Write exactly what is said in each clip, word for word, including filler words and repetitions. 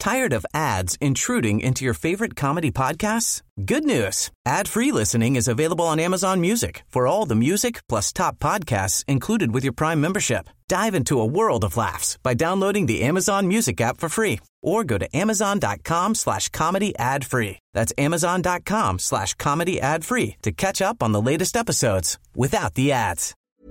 Tired of ads intruding into your favorite comedy podcasts? Good news. Ad-free listening is available on Amazon Music for all the music plus top podcasts included with your Prime membership. Dive into a world of laughs by downloading the Amazon Music app for free or go to amazon.com slash comedy ad free. That's amazon.com slash comedy ad free to catch up on the latest episodes without the ads.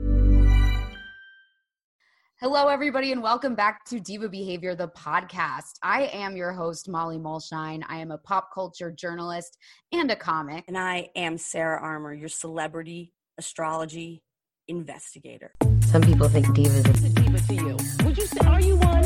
Hello, everybody, and welcome back to Diva Behavior, the podcast. I am your host, Molly Mulshine. I am a pop culture journalist and a comic. And I am Sarah Armour, your celebrity astrology investigator. Some people think divas are a diva to you. Would you say, are you one?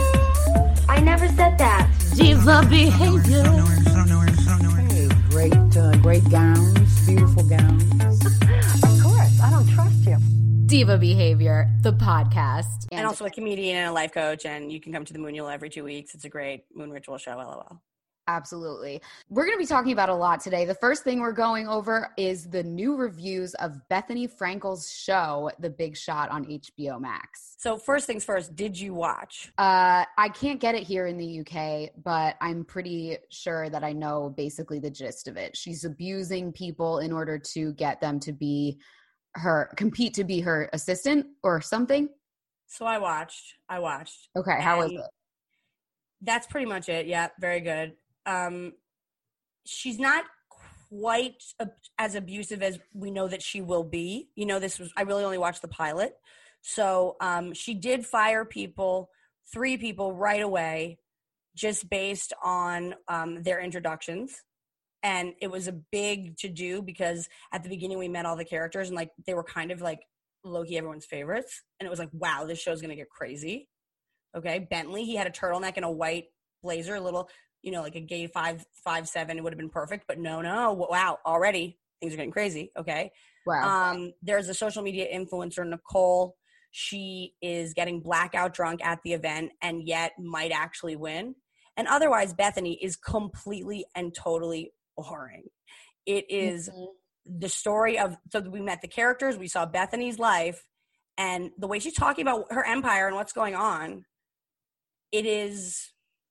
I never said that. Diva Behavior. Hey, great, uh, great gowns, beautiful gowns. Of course, I don't trust you. Diva Behavior, the podcast. And, and also a comedian and a life coach, and you can come to the Moon Yule every two weeks. It's a great Moon Ritual show, LOL. Absolutely. We're going to be talking about a lot today. The first thing we're going over is the new reviews of Bethenny Frankel's show, The Big Shot, on H B O Max. So first things first, did you watch? Uh, I can't get it here in the U K, but I'm pretty sure that I know basically the gist of it. She's abusing people in order to get them to be her, compete to be her assistant or something. So I watched. I watched. Okay, how was it? That's pretty much it. Yeah, very good. Um, she's not quite ab- as abusive as we know that she will be. You know, this was, I really only watched the pilot. So um, she did fire people, three people right away, just based on um, their introductions. And it was a big to-do because at the beginning we met all the characters and like they were kind of like low-key everyone's favorites. And it was like, wow, this show's going to get crazy. Okay, Bentley, he had a turtleneck and a white blazer, a little, you know, like a gay five, five, seven, it would have been perfect. But no, no, wow, already things are getting crazy. Okay. Wow. Um, there's a social media influencer, Nicole. She is getting blackout drunk at the event and yet might actually win. And otherwise, Bethenny is completely and totally boring. It is mm-hmm. the story of, so we met the characters, we saw Bethenny's life, and the way she's talking about her empire and what's going on, it is,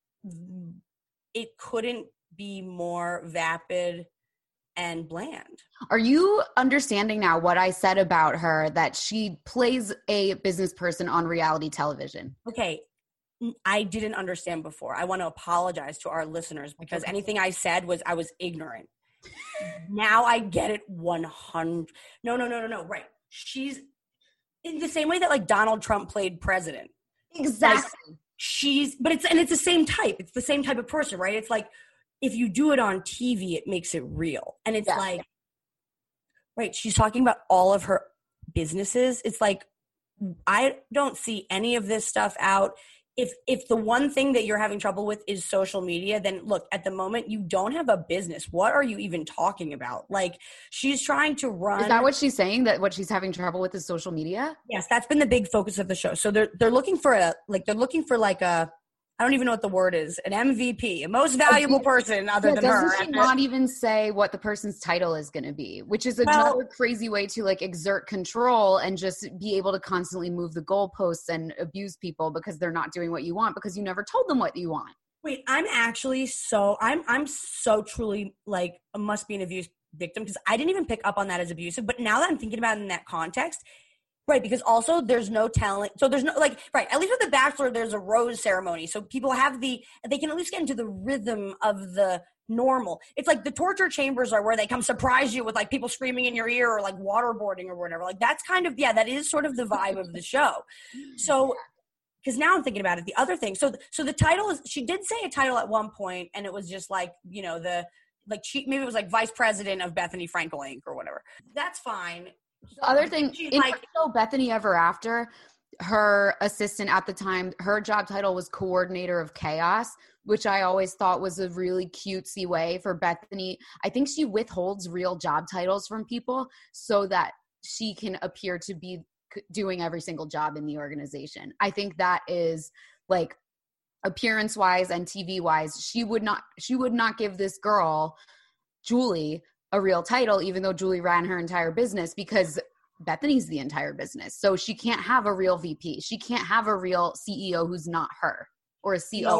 it couldn't be more vapid and bland. Are you understanding now what I said about her, that she plays a business person on reality television? Okay. I didn't understand before. I want to apologize to our listeners because anything I said was, I was ignorant. Now I get it one hundred. No, no, no, no, no. Right. She's in the same way that like Donald Trump played president. Exactly. Like, she's, but it's, and it's the same type. It's the same type of person, right? It's like, if you do it on T V, it makes it real. And it's yeah. like, right. She's talking about all of her businesses. It's like, I don't see any of this stuff out. If if the one thing that you're having trouble with is social media, then look, at the moment, you don't have a business. What are you even talking about? Like, she's trying to run. Is that what she's saying? That what she's having trouble with is social media? Yes, that's been the big focus of the show. So they're they're looking for a, like, they're looking for like a, I don't even know what the word is, an M V P, a most valuable person other yeah, than doesn't her. Doesn't she not even say what the person's title is going to be, which is another well, crazy way to like exert control and just be able to constantly move the goalposts and abuse people because they're not doing what you want because you never told them what you want. Wait, I'm actually so, I'm I'm so truly like, must be an abuse victim because I didn't even pick up on that as abusive. But now that I'm thinking about it in that context, right, because also there's no talent. So there's no, like, right, at least with The Bachelor, there's a rose ceremony. So people have the, they can at least get into the rhythm of the normal. It's like the torture chambers are where they come surprise you with, like, people screaming in your ear or, like, waterboarding or whatever. Like, that's kind of, yeah, that is sort of the vibe of the show. So, because now I'm thinking about it, the other thing. So, so the title is, she did say a title at one point, and it was just like, you know, the, like, she, maybe it was like Vice President of Bethenny Frankel Incorporated or whatever. That's fine. The other thing, She's in like, her show Bethenny Ever After, her assistant at the time, her job title was Coordinator of Chaos, which I always thought was a really cutesy way for Bethenny. I think she withholds real job titles from people so that she can appear to be doing every single job in the organization. I think that is, like, appearance wise and T V wise, she would not she would not give this girl, Julie, a real title, even though Julie ran her entire business, because Bethenny's the entire business. So she can't have a real V P. She can't have a real C E O who's not her, or a C O O.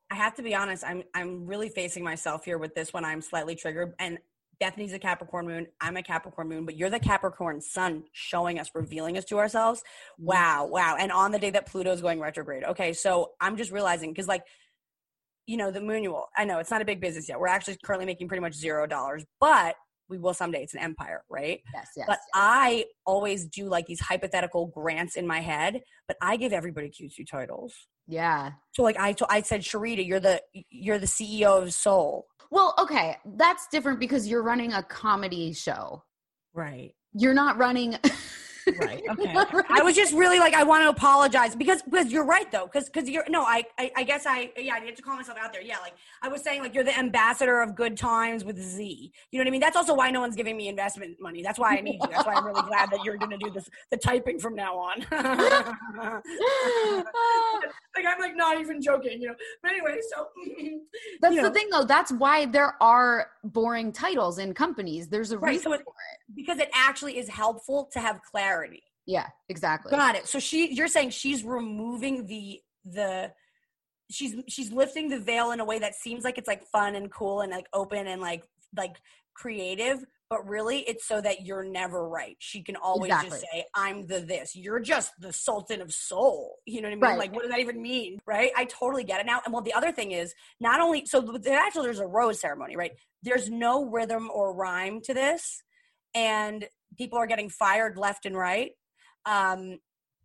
I have to be honest. I'm I'm really facing myself here with this one. I'm slightly triggered. And Bethany's a Capricorn moon. I'm a Capricorn moon. But you're the Capricorn sun showing us, revealing us to ourselves. Wow, wow. And on the day that Pluto's going retrograde. Okay, so I'm just realizing because, like, you know, the Moonual. I know it's not a big business yet. We're actually currently making pretty much zero dollars, but we will someday. It's an empire, right? Yes, yes. But yes. I always do like these hypothetical grants in my head, but I give everybody cutesy titles. Yeah. So like I, I said, Sharita, you're the you're the C E O of Soul. Well, okay, that's different because you're running a comedy show. Right. You're not running. Right. Okay. I was just really like, I want to apologize because, because you're right though. Cause, cause you're, no, I, I, I guess I, yeah, I need to call myself out there. Yeah. Like I was saying, like you're the ambassador of good times with Z, you know what I mean? That's also why no one's giving me investment money. That's why I need you. That's why I'm really glad that you're going to do this, the typing from now on. Like, I'm like not even joking, you know, but anyway, so. That's you know. the thing though. That's why there are boring titles in companies. There's a Right, reason so it, for it. because it actually is helpful to have clarity. Yeah, exactly. Got it. So she, you're saying she's removing the, the, she's, she's lifting the veil in a way that seems like it's like fun and cool and like open and like, like creative, but really it's so that you're never right. She can always Exactly. just say, I'm the this, you're just the Sultan of Soul. You know what I mean? Right. Like, what does that even mean? Right. I totally get it now. And well, the other thing is not only, so actually there's a rose ceremony, right? There's no rhythm or rhyme to this. And people are getting fired left and right. Um,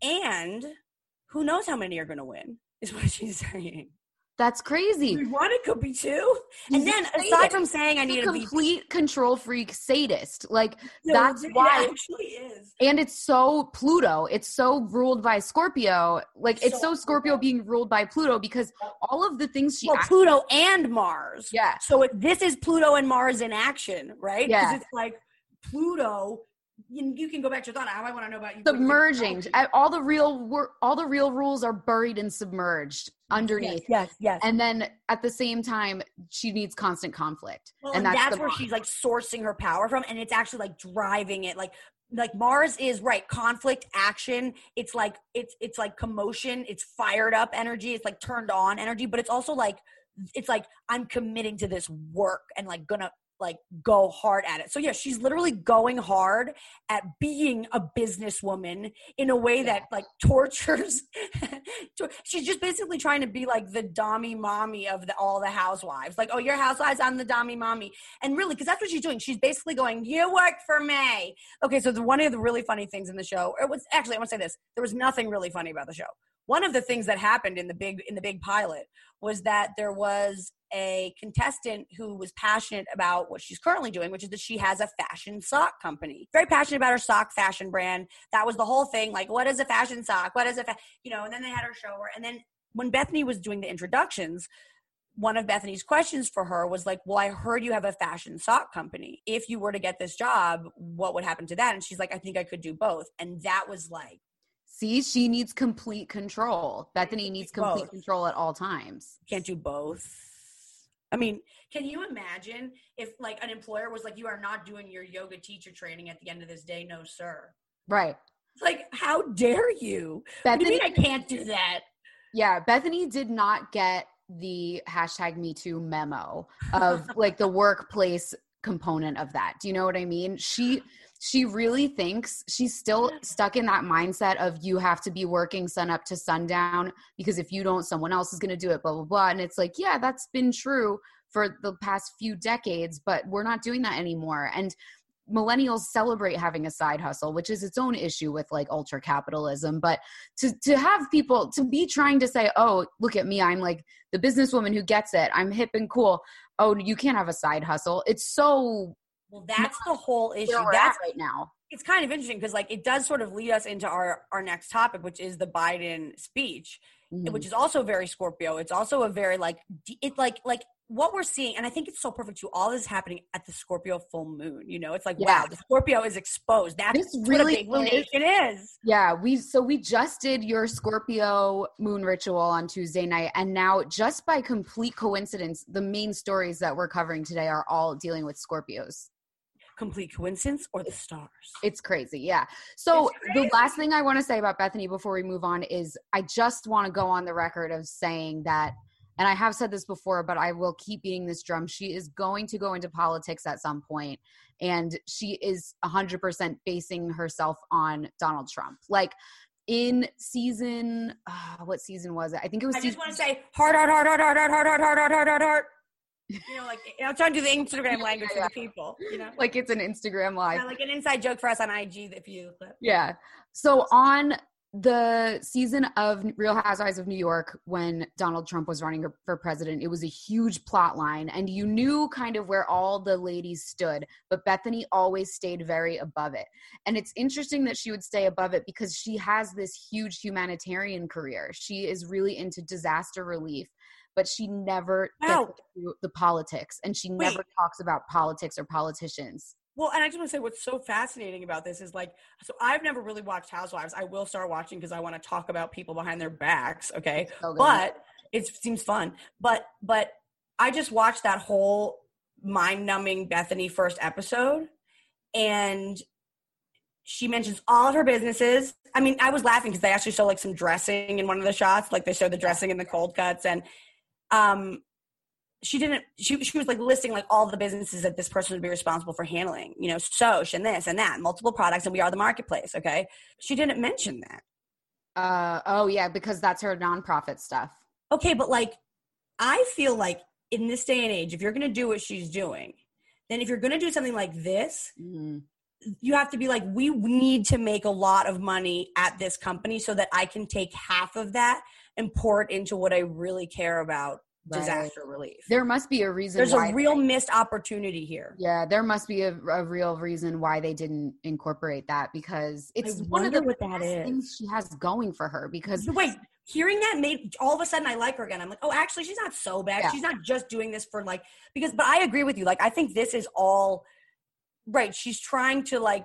and who knows how many are going to win is what she's saying. That's crazy. One, it could be two. He's And then a aside sadist. from saying I He's need a to be complete control freak sadist. Like No, that's it why actually is. and it's so Pluto. It's so ruled by Scorpio. Like it's so, So Scorpio Pluto. being ruled by Pluto because all of the things she Well, act- Pluto and Mars. Yeah. So it, this is Pluto and Mars in action, right? Yeah. Because it's like Pluto. You, you can go back to your thought. How I want to know about you. submerging. All the real wor- all the real rules are buried and submerged underneath. Yes, yes. yes. And then at the same time, she needs constant conflict. Well, and and that's, that's, the where Mars. she's like sourcing her power from, and it's actually like driving it. Like, like Mars is right, conflict, action. It's like it's it's like commotion. It's fired up energy. It's like turned on energy, but it's also like it's like I'm committing to this work and like gonna like go hard at it. So yeah, she's literally going hard at being a businesswoman in a way that like tortures. She's just basically trying to be like the dommy mommy of the, all the housewives. Like, oh, you're housewives, I'm the dommy mommy. And really, because that's what she's doing. She's basically going, you work for me. Okay, so the, one of the really funny things in the show, it was actually, I want to say this, there was nothing really funny about the show. One of the things that happened in the big in the big pilot was that there was a contestant who was passionate about what she's currently doing, which is that she has a fashion sock company. Very passionate about her sock fashion brand. That was the whole thing. Like, what is a fashion sock? What is a, fa-? you know, and then they had her show her. And then when Bethany was doing the introductions, one of Bethany's questions for her was like, well, I heard you have a fashion sock company. If you were to get this job, what would happen to that? And she's like, I think I could do both. And that was like, See, she needs complete control. Bethany needs complete Both. control at all times. Can't do both. I mean, can you imagine if like an employer was like, you are not doing your yoga teacher training at the end of this day? No, sir. Right. It's like, how dare you? What do Bethany, you mean I can't do that? yeah, Bethany did not get the hashtag Me Too memo of like the workplace component of that. Do you know what I mean? She she really thinks she's still stuck in that mindset of you have to be working sun up to sundown because if you don't, someone else is going to do it, blah, blah, blah. And it's like, yeah, that's been true for the past few decades, but we're not doing that anymore. And millennials celebrate having a side hustle, which is its own issue with like ultra capitalism. But to to have people to be trying to say, oh, look at me, I'm like the businesswoman who gets it. I'm hip and cool. Oh, you can't have a side hustle. It's so Well, that's the whole issue. where we're That's at right now. It's kind of interesting because like it does sort of lead us into our, our next topic, which is the Biden speech, Mm. which is also very Scorpio. It's also a very like, d- it like, like what we're seeing. And I think it's so perfect too. All this is happening at the Scorpio full moon, you know, it's like, Yeah. wow, the Scorpio is exposed. That's This what really a big lunation is. Yeah, we so we just did your Scorpio moon ritual on Tuesday night, and now just by complete coincidence, the main stories that we're covering today are all dealing with Scorpios. Complete coincidence or the stars? It's crazy, yeah. So It's crazy. the last thing I want to say about Bethany before we move on is I just want to go on the record of saying that, and I have said this before, but I will keep beating this drum. She is going to go into politics at some point, and she is one hundred percent basing herself on Donald Trump. Like in season, uh, what season was it? I think it was. I season- just want to say heart, heart, heart, heart, heart, heart, heart, heart, heart, heart, heart, heart. You know, like I'm trying to do the Instagram language yeah, yeah. for the people. You know, like it's an Instagram live. yeah, like an inside joke for us on I G if you. But. Yeah. So on the season of Real Housewives of New York, when Donald Trump was running for president, it was a huge plot line, and you knew kind of where all the ladies stood, but Bethany always stayed very above it. And it's interesting that she would stay above it because she has this huge humanitarian career. She is really into disaster relief, but she never Wow. gets into the politics, and she Wait. never talks about politics or politicians. Well, and I just want to say what's so fascinating about this is like, so I've never really watched Housewives. I will start watching because I want to talk about people behind their backs. Okay. So good. But it seems fun. But, but I just watched that whole mind numbing Bethany first episode, and she mentions all of her businesses. I mean, I was laughing because they actually show like some dressing in one of the shots. Like they showed the dressing in the cold cuts, and, um, she didn't, she, she was like listing like all the businesses that this person would be responsible for handling, you know, Soch and this and that, multiple products, and we are the marketplace. Okay. She didn't mention that. Uh, oh yeah, because that's her nonprofit stuff. Okay. But like, I feel like in this day and age, if you're going to do what she's doing, then if you're going to do something like this, Mm. you have to be like, we need to make a lot of money at this company so that I can take half of that and pour it into what I really care about. Disaster Right. relief. There must be a reason. There's why a real they, missed opportunity here. yeah, there must be a, a real reason why they didn't incorporate that, because it's I one of the wonder what that best is. things she has going for her. Because Wait, hearing that made all of a sudden I like her again. I'm like, oh, actually, she's not so bad. Yeah. She's not just doing this for like, because, but I agree with you. Like, I think this is all right. She's trying to like,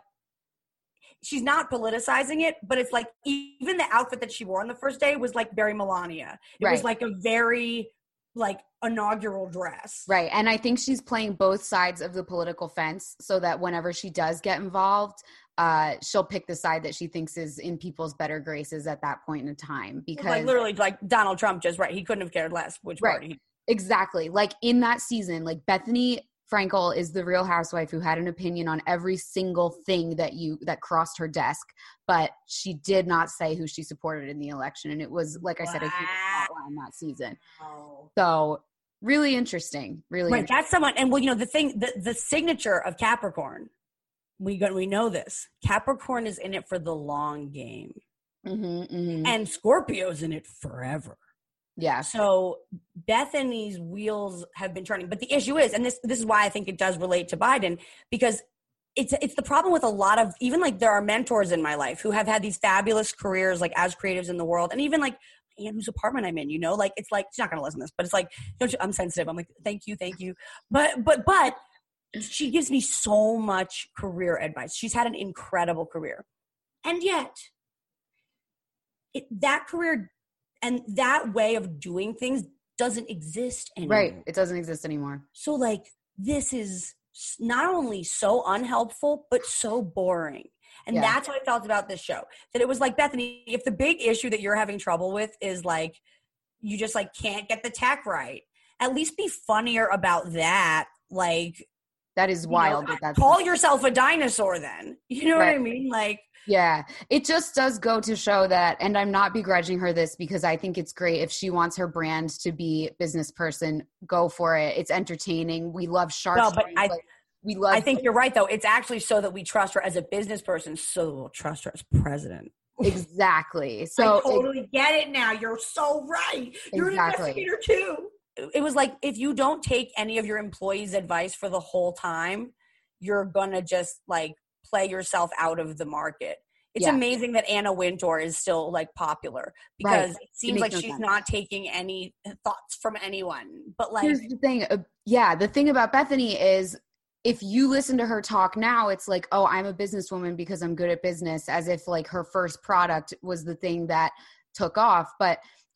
she's not politicizing it, but it's like, even the outfit that she wore on the first day was like very Melania. It Right. was like a very like inaugural dress. right, and I think she's playing both sides of the political fence, so that whenever she does get involved, uh, she'll pick the side that she thinks is in people's better graces at that point in time. Because Like literally like Donald Trump just right. He couldn't have cared less which Right. party. Exactly. Like in that season, like Bethany Frankel is the Real Housewife who had an opinion on every single thing that you that crossed her desk, but she did not say who she supported in the election. And it was, like I said, a huge plotline that season. Wow. So really interesting. Really Right, interesting. that's someone, and well, you know, the thing, the, the signature of Capricorn, we got, we know this. Capricorn is in it for the long game, Mm-hmm, mm-hmm. and Scorpio's in it forever. Yeah. So Bethany's wheels have been turning, but the issue is, and this this is why I think it does relate to Biden, because it's it's the problem with a lot of, even like there are mentors in my life who have had these fabulous careers, like as creatives in the world, and even like and whose apartment I'm in, you know, like it's like she's not gonna listen to this, but it's like, don't you, I'm sensitive. I'm like, thank you, thank you, but but but she gives me so much career advice. She's had an incredible career, and yet it, that career and that way of doing things doesn't exist anymore. Right. It doesn't exist anymore. So like this is not only so unhelpful, but so boring. And Yeah. that's what I felt about this show. That it was like, Bethany, if the big issue that you're having trouble with is like, you just like can't get the tech right, at least be funnier about that. Like, That is you wild. know, that that's call yourself a dinosaur then. You know what I Right. mean? Like, Yeah, it just does go to show that, and I'm not begrudging her this because I think it's great if she wants her brand to be business person, go for it. It's entertaining. We love Shark No, but Tank, I- like, we love I think you're right though. It's actually so that we trust her as a business person, so that we'll trust her as president. exactly. So I totally get it now. You're so right. You're Exactly. an investigator too. It was like, if you don't take any of your employees' advice for the whole time, you're gonna just like play yourself out of the market. It's Yeah. amazing that Anna Wintour is still like popular because Right. it seems makes like no she's sense. not taking any thoughts from anyone. But like, here's the thing. Uh, yeah, the thing about Bethany is if you listen to her talk now, it's like, oh, I'm a businesswoman because I'm good at business, as if like her first product was the thing that took off. But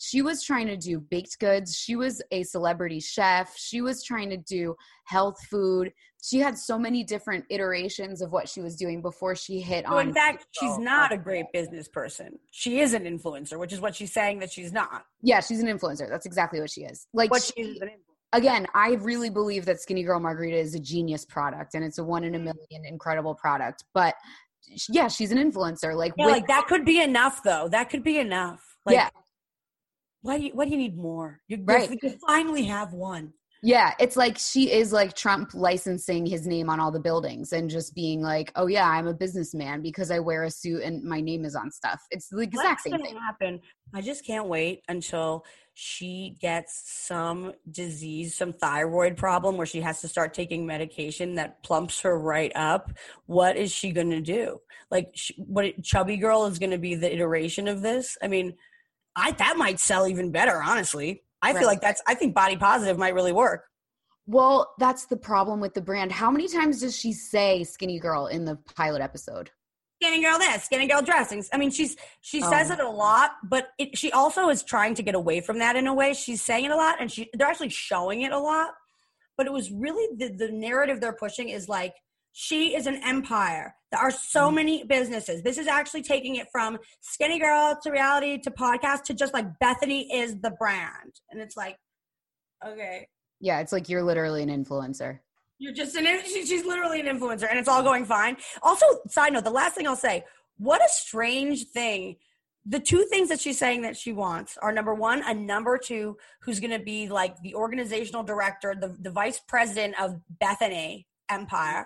she was trying to do baked goods. She was a celebrity chef. She was trying to do health food. She had so many different iterations of what she was doing before she hit so on. In fact, she's not a great business person. She is an influencer, which is what she's saying that she's not. Yeah, she's an influencer. That's exactly what she is. Like what she, she is an influencer. Again, I really believe that Skinny Girl Margarita is a genius product and it's a one in a million incredible product. But yeah, she's an influencer. Like, yeah, with, like that could be enough though. That could be enough. Like, yeah. Why do you, what do you need more? You, right. you finally have one. Yeah, it's like she is like Trump licensing his name on all the buildings and just being like, oh yeah, I'm a businessman because I wear a suit and my name is on stuff. It's the exact What's same gonna thing. Happen? I just can't wait until she gets some disease, some thyroid problem where she has to start taking medication that plumps her right up. What is she going to do? Like, she, what Chubby Girl is going to be the iteration of this? I mean, I that might sell even better, honestly. I right. feel like that's, I think Body Positive might really work. Well, that's the problem with the brand. How many times does she say Skinny Girl in the pilot episode? Skinny Girl this, Skinny Girl dressings. I mean, she's she oh. says it a lot, but it, she also is trying to get away from that in a way. She's saying it a lot, and she they're actually showing it a lot. But it was really the, the narrative they're pushing is like, she is an empire. There are so mm. many businesses. This is actually taking it from Skinny Girl to reality to podcast to just like Bethany is the brand. And it's like, okay. Yeah, it's like you're literally an influencer. You're just an, she's literally an influencer and it's all going fine. Also, side note, the last thing I'll say, what a strange thing. The two things that she's saying that she wants are number one, a number two, who's going to be like the organizational director, the, the vice president of Bethany Empire.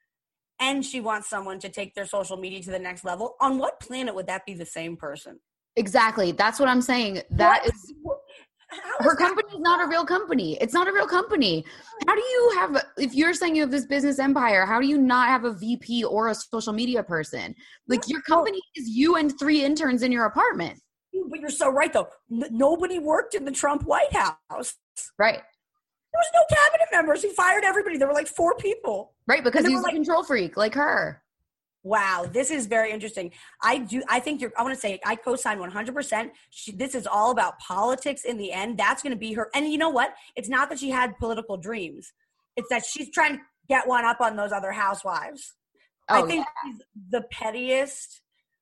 And she wants someone to take their social media to the next level. On what planet would that be the same person? Exactly. That's what I'm saying. That what? is her company is not a real company. It's not a real company. How do you have, if you're saying you have this business empire, how do you not have a V P or a social media person? Like your company is you and three interns in your apartment. But you're so right though. N- nobody worked in the Trump White House. Right. There was no cabinet members. He fired everybody. There were like four people. Right, because he's a like, control freak like her. Wow, this is very interesting. I do. I think you're. I want to say I co-sign one hundred percent. She, this is all about politics in the end. That's going to be her. And you know what? It's not that she had political dreams. It's that she's trying to get one up on those other housewives. Oh, I think yeah. she's the pettiest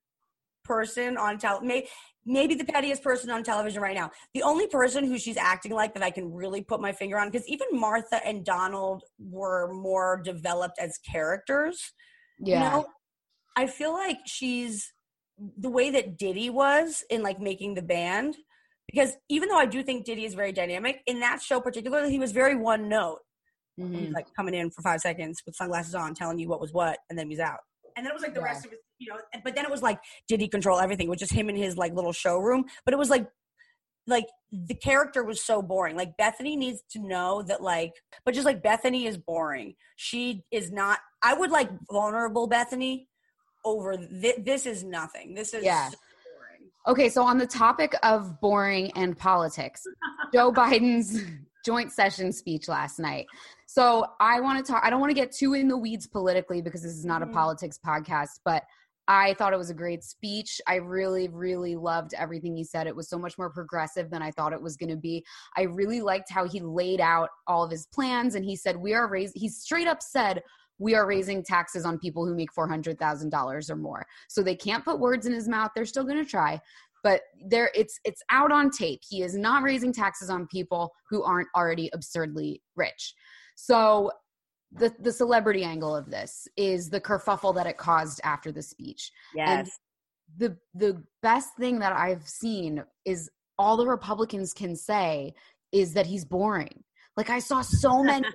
person on television. Maybe, maybe the pettiest person on television right now. The only person who she's acting like that I can really put my finger on, because even Martha and Donald were more developed as characters. Yeah. You know? I feel like she's the way that Diddy was in like making the band, because even though I do think Diddy is very dynamic, in that show particularly, he was very one note. Mm-hmm. He's like coming in for five seconds with sunglasses on, telling you what was what, and then he's out. And then it was like the yeah. rest of it, you know, but then it was like, did he control everything? It was just him in his like little showroom. But it was like, like the character was so boring. Like Bethany needs to know that like, but just like Bethany is boring. She is not, I would like vulnerable Bethany over th- this is nothing. This is yeah. so boring. Okay. So on the topic of boring and politics, Joe Biden's joint session speech last night. So I want to talk, I don't want to get too in the weeds politically because this is not a politics podcast, but I thought it was a great speech. I really, really loved everything he said. It was so much more progressive than I thought it was going to be. I really liked how he laid out all of his plans, and he said, we are raising, he straight up said, we are raising taxes on people who make four hundred thousand dollars or more. So they can't put words in his mouth. They're still going to try. But there, it's it's out on tape. He is not raising taxes on people who aren't already absurdly rich. So the the celebrity angle of this is the kerfuffle that it caused after the speech. Yes. And the the best thing that I've seen is all the Republicans can say is that he's boring. Like I saw so many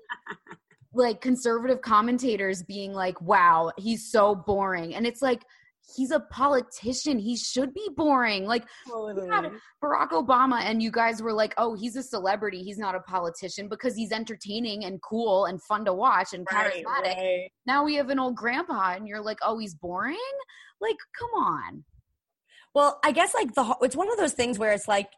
like conservative commentators being like, wow, he's so boring. And it's like, he's a politician. He should be boring. Like totally. You had Barack Obama and you guys were like, oh, he's a celebrity. He's not a politician because he's entertaining and cool and fun to watch and right, charismatic. Right. Now we have an old grandpa and you're like, oh, he's boring? Like, come on. Well, I guess like the it's one of those things where it's like,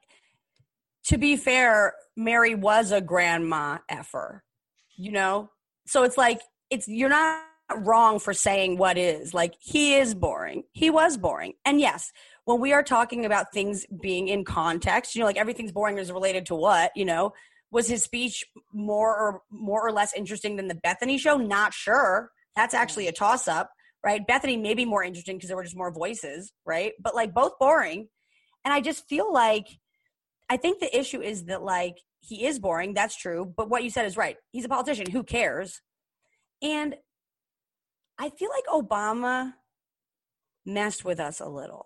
to be fair, Mary was a grandma effer, you know? So it's like, it's you're not wrong for saying what is. Like, he is boring. He was boring. And yes, when we are talking about things being in context, you know, like everything's boring is related to what, you know, was his speech more or more or less interesting than the Bethany show? Not sure. That's actually a toss up, right? Bethany may be more interesting because there were just more voices, right? But like both boring. And I just feel like, I think the issue is that like he is boring. That's true. But what you said is right. He's a politician. Who cares? And I feel like Obama messed with us a little.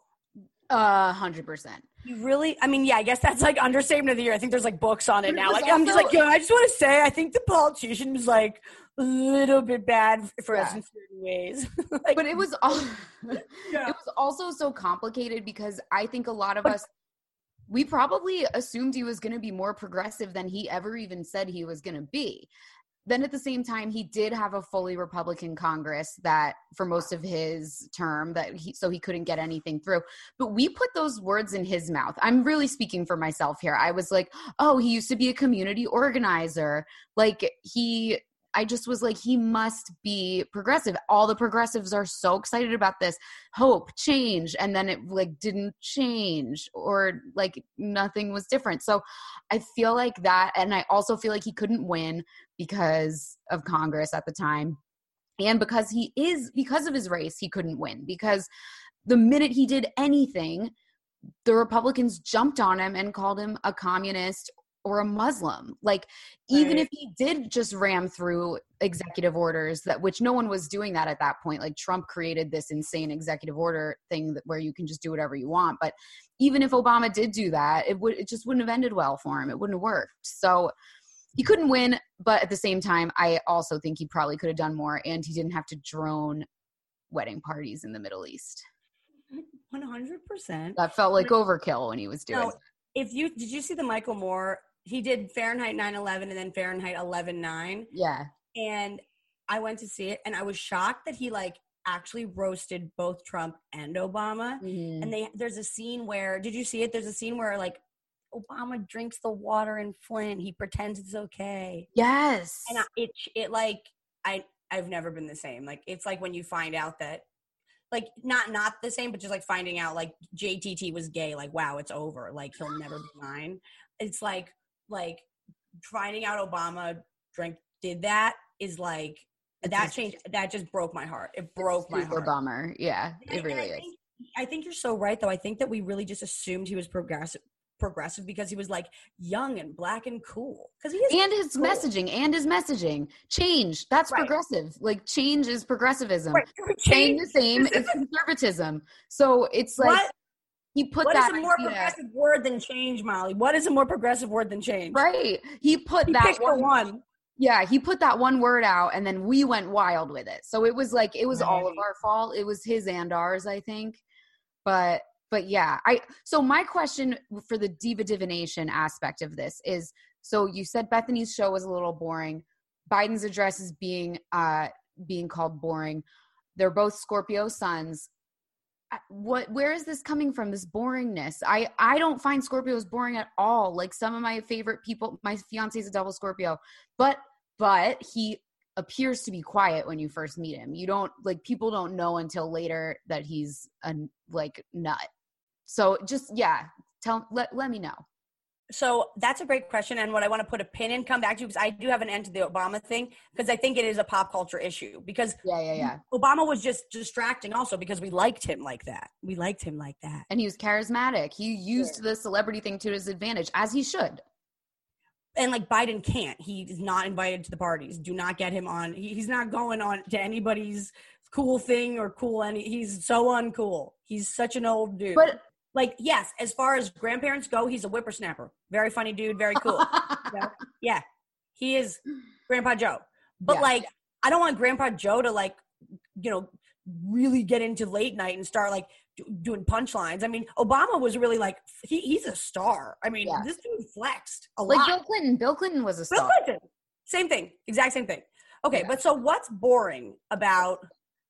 A hundred percent. You really, I mean, yeah, I guess that's like understatement of the year. I think there's like books on it now. Like, also, I'm just like, yo, I just want to say, I think the politician was like a little bit bad for yeah. us in certain ways. Like, but it was, all, yeah. it was also so complicated because I think a lot of but, us, we probably assumed he was going to be more progressive than he ever even said he was going to be. Then at the same time, he did have a fully Republican Congress that for most of his term that he, so he couldn't get anything through. But we put those words in his mouth. I'm really speaking for myself here. I was like, oh, he used to be a community organizer. Like he, I just was like, he must be progressive. All the progressives are so excited about this hope, change. And then it like didn't change or like nothing was different. So I feel like that. And I also feel like he couldn't win because of Congress at the time. And because he is, because of his race, he couldn't win because the minute he did anything, the Republicans jumped on him and called him a communist or a Muslim. Like, even right. if he did just ram through executive orders, that which no one was doing that at that point. Like, Trump created this insane executive order thing that, where you can just do whatever you want. But even if Obama did do that, it would it just wouldn't have ended well for him. It wouldn't have worked. So he couldn't win. But at the same time, I also think he probably could have done more, and he didn't have to drone wedding parties in the Middle East. one hundred percent. That felt like overkill when he was doing no, it. If you did you see the Michael Moore? He did Fahrenheit nine eleven and then Fahrenheit eleven nine. Yeah. And I went to see it, and I was shocked that he like actually roasted both Trump and Obama. Mm-hmm. And they there's a scene where, did you see it? There's a scene where like Obama drinks the water in Flint. He pretends it's okay. Yes. And I, it it like I I've never been the same. Like it's like when you find out that like not not the same, but just like finding out like J T T was gay. Like wow, it's over. Like he'll never be mine. It's like. Like finding out Obama drink did that is like that changed that just broke my heart. It broke my heart. Bummer. Yeah, it really I is. think, I think you're so right though. I think that we really just assumed he was progressive progressive because he was like young and black and cool. Because he is and his cool. messaging and his messaging. Change. That's right. progressive. Like change is progressivism. Right. Staying the same is conservatism. So it's like what? He put what that is a more idea, progressive word than change, Molly? What is a more progressive word than change? Right. He put he that one, one. Yeah, he put that one word out and then we went wild with it. So it was like it was right. all of our fault. It was his and ours, I think. But but yeah, I so my question for the diva divination aspect of this is, so you said Bethany's show was a little boring. Biden's address is being uh being called boring. They're both Scorpio suns. What where is this coming from, this boringness? I I don't find Scorpios boring at all. Like some of my favorite people, my fiance is a double Scorpio, but but he appears to be quiet when you first meet him. You don't like people don't know until later that he's a like nut. So just yeah, tell let let me know. So that's a great question. And what I want to put a pin in, come back to, because I do have an end to the Obama thing, because I think it is a pop culture issue. Because yeah, yeah, yeah. Obama was just distracting also because we liked him like that. We liked him like that. And he was charismatic. He used yeah. the celebrity thing to his advantage, as he should. And like Biden can't. He is not invited to the parties. Do not get him on. He, he's not going on to anybody's cool thing or cool any. He's so uncool. He's such an old dude. But like, yes, as far as grandparents go, he's a whippersnapper. Very funny dude, very cool. You know? Yeah, he is Grandpa Joe. But, yeah. like, I don't want Grandpa Joe to, like, you know, really get into late night and start, like, do, doing punchlines. I mean, Obama was really, like, he, he's a star. I mean, yeah. this dude flexed a like lot. Like Bill Clinton. Bill Clinton was a star. Bill Clinton. Same thing. Exact same thing. Okay, yeah. But so what's boring about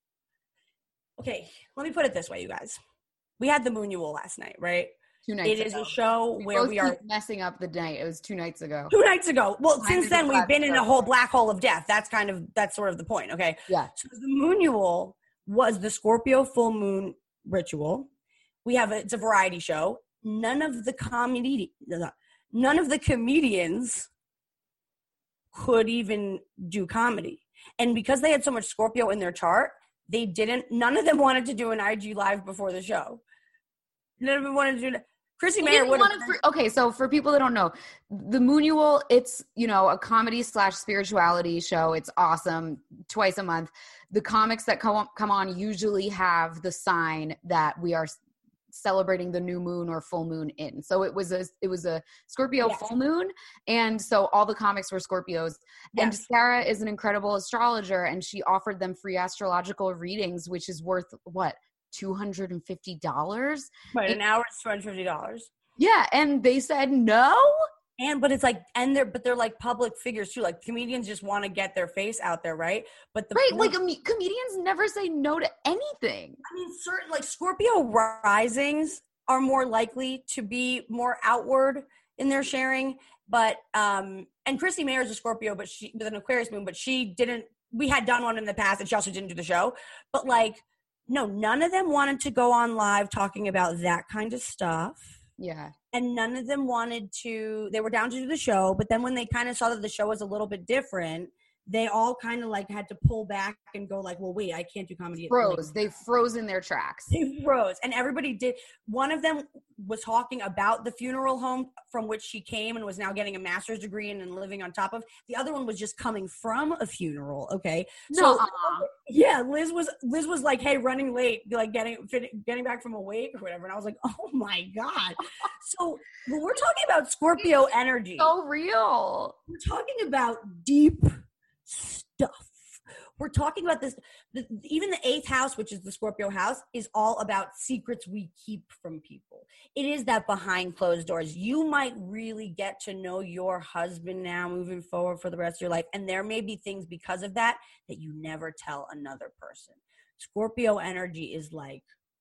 – okay, let me put it this way, you guys. We had the Moonual last night, right? Two nights It ago. is a show we where both we are messing up the night. It was two nights ago. Two nights ago. Well, Time since then we've been in a whole black hole of death. That's kind of that's sort of the point. Okay. Yeah. So the Moonual was the Scorpio full moon ritual, we have a, it's a variety show. None of the comedy, none of the comedians could even do comedy. And because they had so much Scorpio in their chart, they didn't, none of them wanted to do an I G live before the show. None of them wanted to do that. Chrissy Mayer would have. Okay, so for people that don't know, the Moonual, it's, you know, a comedy slash spirituality show. It's awesome. Twice a month. The comics that come come on usually have the sign that we are celebrating the new moon or full moon in. So it was a it was a Scorpio yes. full moon, and so all the comics were Scorpios. Yes. And Sarah is an incredible astrologer, and she offered them free astrological readings, which is worth what? two hundred fifty dollars. Right, an hour is two hundred fifty dollars. Yeah, and they said no. And but it's like, and they're but they're like public figures too. Like comedians just want to get their face out there, right? But the right, point, like um, comedians never say no to anything. I mean, certain like Scorpio risings are more likely to be more outward in their sharing. But um, and Chrissy Mayer is a Scorpio, but she with an Aquarius moon, but she didn't. We had done one in the past, and she also didn't do the show. But like. No, none of them wanted to go on live talking about that kind of stuff. Yeah. And none of them wanted to, they were down to do the show, but then when they kind of saw that the show was a little bit different, they all kind of like had to pull back and go like, well, wait, I can't do comedy. Froze. They froze in their tracks. They froze. And everybody did. One of them was talking about the funeral home from which she came and was now getting a master's degree in and living on top of. The other one was just coming from a funeral. Okay. So Nuh-uh. yeah, Liz was, Liz was like, hey, running late, like getting, getting back from a wake or whatever. And I was like, oh my God. So when we're talking about Scorpio energy, so real. We're talking about deep stuff. We're talking about this, the, even the eighth house, which is the Scorpio house, is all about secrets we keep from people. It is that behind closed doors. You might really get to know your husband now moving forward for the rest of your life. And there may be things because of that that you never tell another person. Scorpio energy is like,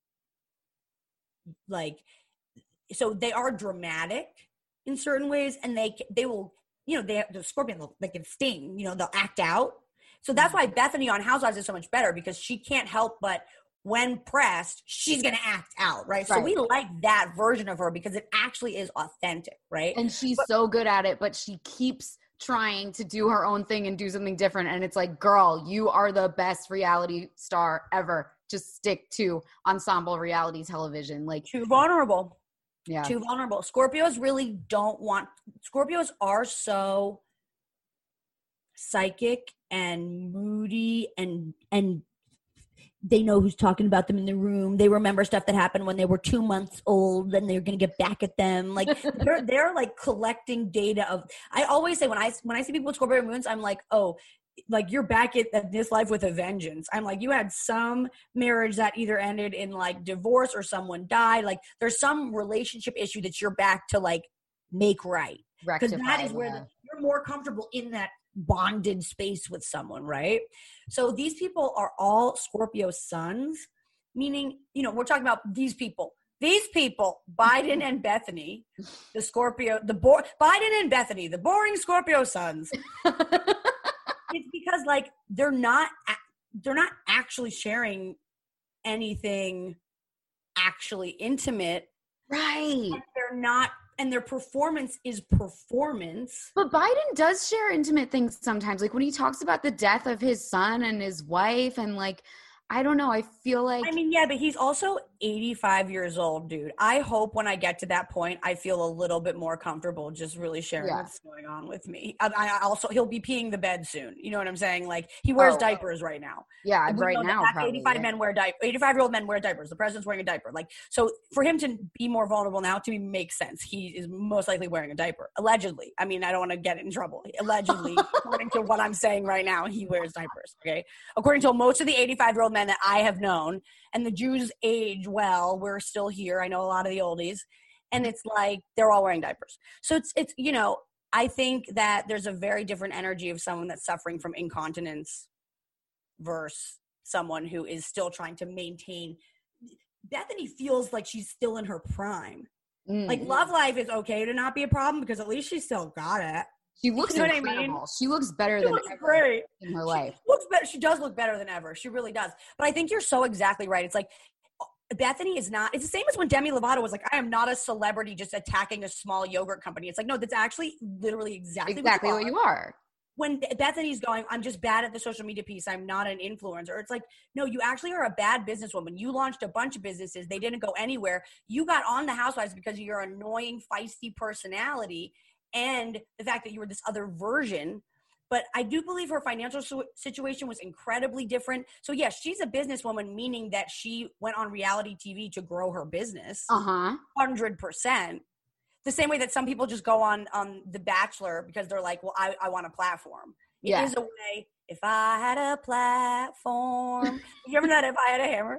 like, so they are dramatic in certain ways, and they, they will, you know, they have the Scorpion, they can sting, you know, they'll act out. So that's why Bethany on Housewives is so much better, because she can't help but when pressed, she's going to act out, right? right? So we like that version of her because it actually is authentic, right? And she's but, so good at it, but she keeps trying to do her own thing and do something different. And it's like, girl, you are the best reality star ever. Just stick to ensemble reality television. Like too vulnerable. Yeah. Too vulnerable. Scorpios really don't want, Scorpios are so psychic and moody and, and they know who's talking about them in the room. They remember stuff that happened when they were two months old and they're going to get back at them. Like they're, they're like collecting data of, I always say when I, when I see people with Scorpio moons, I'm like, oh, like you're back at, at this life with a vengeance. I'm like, you had some marriage that either ended in like divorce or someone died. Like there's some relationship issue that you're back to like make right. Because that is where the, you're more comfortable in that bonded space with someone, right? So these people are all Scorpio suns, meaning, you know, we're talking about these people. These people, Biden and Bethany, the Scorpio, the bo- Biden and Bethany, the boring Scorpio suns. It's because like they're not they're not actually sharing anything actually intimate. Right. And they're not, and their performance is performance. But Biden does share intimate things sometimes. Like when he talks about the death of his son and his wife and like, I don't know. I feel like. I mean, yeah, but he's also eighty-five years old, dude. I hope when I get to that point, I feel a little bit more comfortable just really sharing yeah. what's going on with me. I, I also, he'll be peeing the bed soon. You know what I'm saying? Like he wears oh, diapers right now. Yeah, right now. That probably, eighty-five yeah. men wear diapers. eighty-five year old men wear diapers. The president's wearing a diaper. Like, so for him to be more vulnerable now to me makes sense. He is most likely wearing a diaper. Allegedly. I mean, I don't want to get in trouble. Allegedly, according to what I'm saying right now, he wears diapers. Okay. According to most of the eighty-five year old men that I have known, and the Jews age well, we're still here. I know a lot of the oldies, and it's like they're all wearing diapers. So it's it's you know, I think that there's a very different energy of someone that's suffering from incontinence versus someone who is still trying to maintain. Bethany feels like she's still in her prime. Mm. Like love life is okay to not be a problem because at least she's still got it. She looks you know incredible. I mean? She looks better she than looks ever great. in her she life. Looks better. She does look better than ever. She really does. But I think you're so exactly right. It's like Bethany is not, it's the same as when Demi Lovato was like, I am not a celebrity just attacking a small yogurt company. It's like, no, that's actually literally exactly, exactly what you, what you are. When Bethany's going, I'm just bad at the social media piece. I'm not an influencer. It's like, no, you actually are a bad businesswoman. You launched a bunch of businesses. They didn't go anywhere. You got on the Housewives because of your annoying, feisty personality and the fact that you were this other version. But I do believe her financial situation was incredibly different. So, yes, she's a businesswoman, meaning that she went on reality T V to grow her business. Uh-huh. one hundred percent. The same way that some people just go on on The Bachelor because they're like, well, I, I want a platform. It yeah. is a way, if I had a platform. You ever know that if I had a hammer?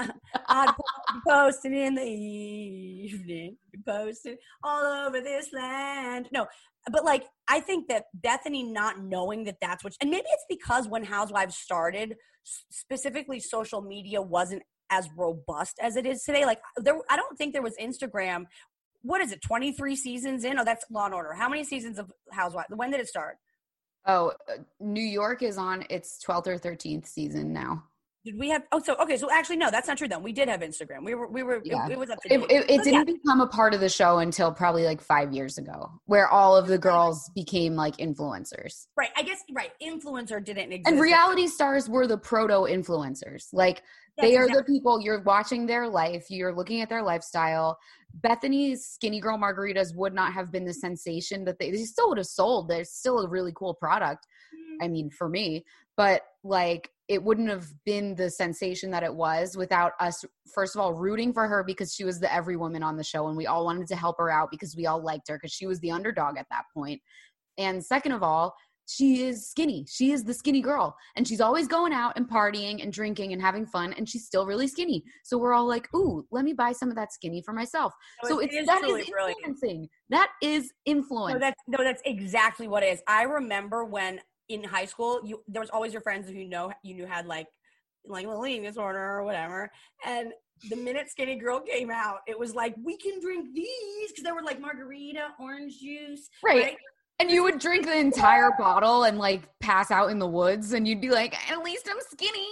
I'd be posting in the evening, posting all over this land. No, but like, I think that Bethany not knowing that that's what, and maybe it's because when Housewives started, specifically social media wasn't as robust as it is today. Like, there, I don't think there was Instagram. What is it, twenty-three seasons in? Oh, that's Law and Order. How many seasons of Housewives? When did it start? Oh, New York is on its twelfth or thirteenth season now. Did we have – oh, so, okay, so actually, no, that's not true then. We did have Instagram. We were – we were. Yeah. It, it was up to date. It, it, it so, didn't yeah. become a part of the show until probably like five years ago, where all of the girls became like influencers. Right. I guess – right. Influencer didn't exist. And reality stars were the proto-influencers. Like, Yes, they are exactly. the people, you're watching their life, you're looking at their lifestyle. Bethany's Skinny Girl Margaritas would not have been the sensation that they, they still would have sold. They're still a really cool product. I mean, for me, but like, it wouldn't have been the sensation that it was without us, first of all, rooting for her because she was the every woman on the show and we all wanted to help her out because we all liked her because she was the underdog at that point. And second of all, she is skinny. She is the skinny girl. And she's always going out and partying and drinking and having fun. And she's still really skinny. So we're all like, ooh, let me buy some of that skinny for myself. No, so it it's is that truly is brilliant. influencing. That is influence. No, that's, no, that's exactly what it is. I remember when in high school, you there was always your friends who you know you knew had like like a eating disorder or whatever. And the minute Skinny Girl came out, it was like, we can drink these because they were like margarita, orange juice. Right. right? And you would drink the entire bottle and like pass out in the woods and you'd be like, at least I'm skinny.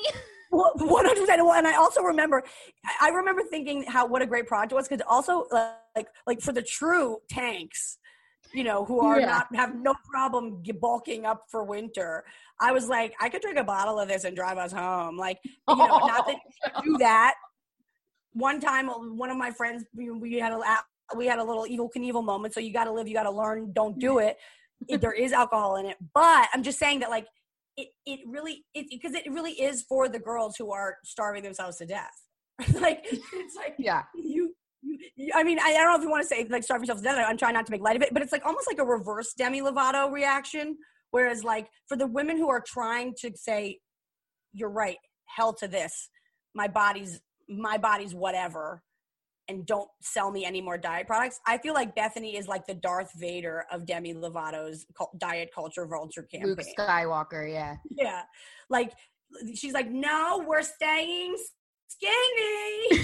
one hundred percent. And I also remember, I remember thinking how, what a great project was. Cause also like, like for the true tanks, you know, who are Yeah. not, have no problem bulking up for winter. I was like, I could drink a bottle of this and drive us home. Like, you know, not that you do that. One time, one of my friends, we, we had a, we had a little Evel Knievel moment. So you got to live, you got to learn, don't do it. It. There is alcohol in it, but I'm just saying that like, it, it really, it, because it really is for the girls who are starving themselves to death. Like, it's like, Yeah. you, you, I mean, I, I don't know if you want to say like starve yourself to death. I'm trying not to make light of it, but it's like almost like a reverse Demi Lovato reaction. Whereas like for the women who are trying to say, you're right, hell to this, my body's, my body's whatever, and don't sell me any more diet products. I feel like Bethany is like the Darth Vader of Demi Lovato's cult, diet culture vulture campaign. Luke Skywalker, yeah. Yeah. Like, she's like, no, we're staying skinny.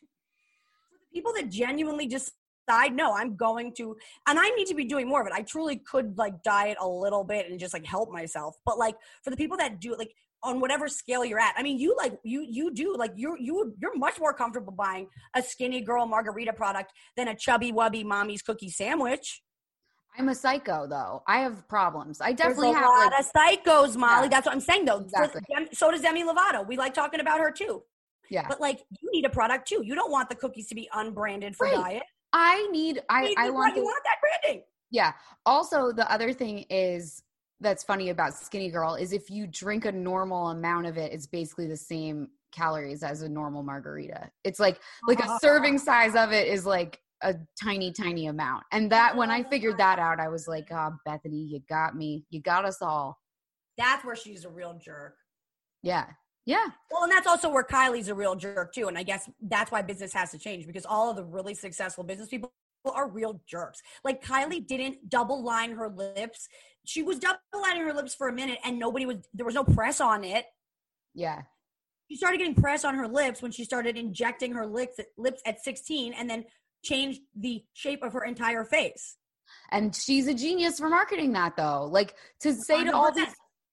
For the people that genuinely decide, no, I'm going to, and I need to be doing more of it. I truly could like diet a little bit and just like help myself. But like for the people that do like, on whatever scale you're at. I mean, you like, you, you do like, you, you, you're much more comfortable buying a Skinny Girl Margarita product than a Chubby Wubby Mommy's cookie sandwich. I'm a psycho though. I have problems. I definitely There's a have lot like, of psychos, Molly. Yeah. That's what I'm saying though. Exactly. For, so does Demi Lovato. We like talking about her too. yeah. But like, you need a product too. You don't want the cookies to be unbranded for Right. diet. I need, I, You, need I the want, brand- you the, want that branding. yeah. Also the other thing is, that's funny about Skinny Girl is if you drink a normal amount of it, it's basically the same calories as a normal margarita. It's like, like a serving size of it is like a tiny, tiny amount. And that, when I figured that out, I was like, oh, Bethany, you got me. You got us all. That's where she's a real jerk. Yeah. Yeah. Well, and that's also where Kylie's a real jerk too. And I guess that's why business has to change, because all of the really successful business people are real jerks. Like Kylie didn't double line her lips. She was double lining her lips for a minute and nobody was, there was no press on it. Yeah. She started getting press on her lips when she started injecting her lips at, lips at sixteen and then changed the shape of her entire face. And she's a genius for marketing that though. Like to say to all one hundred these, percent.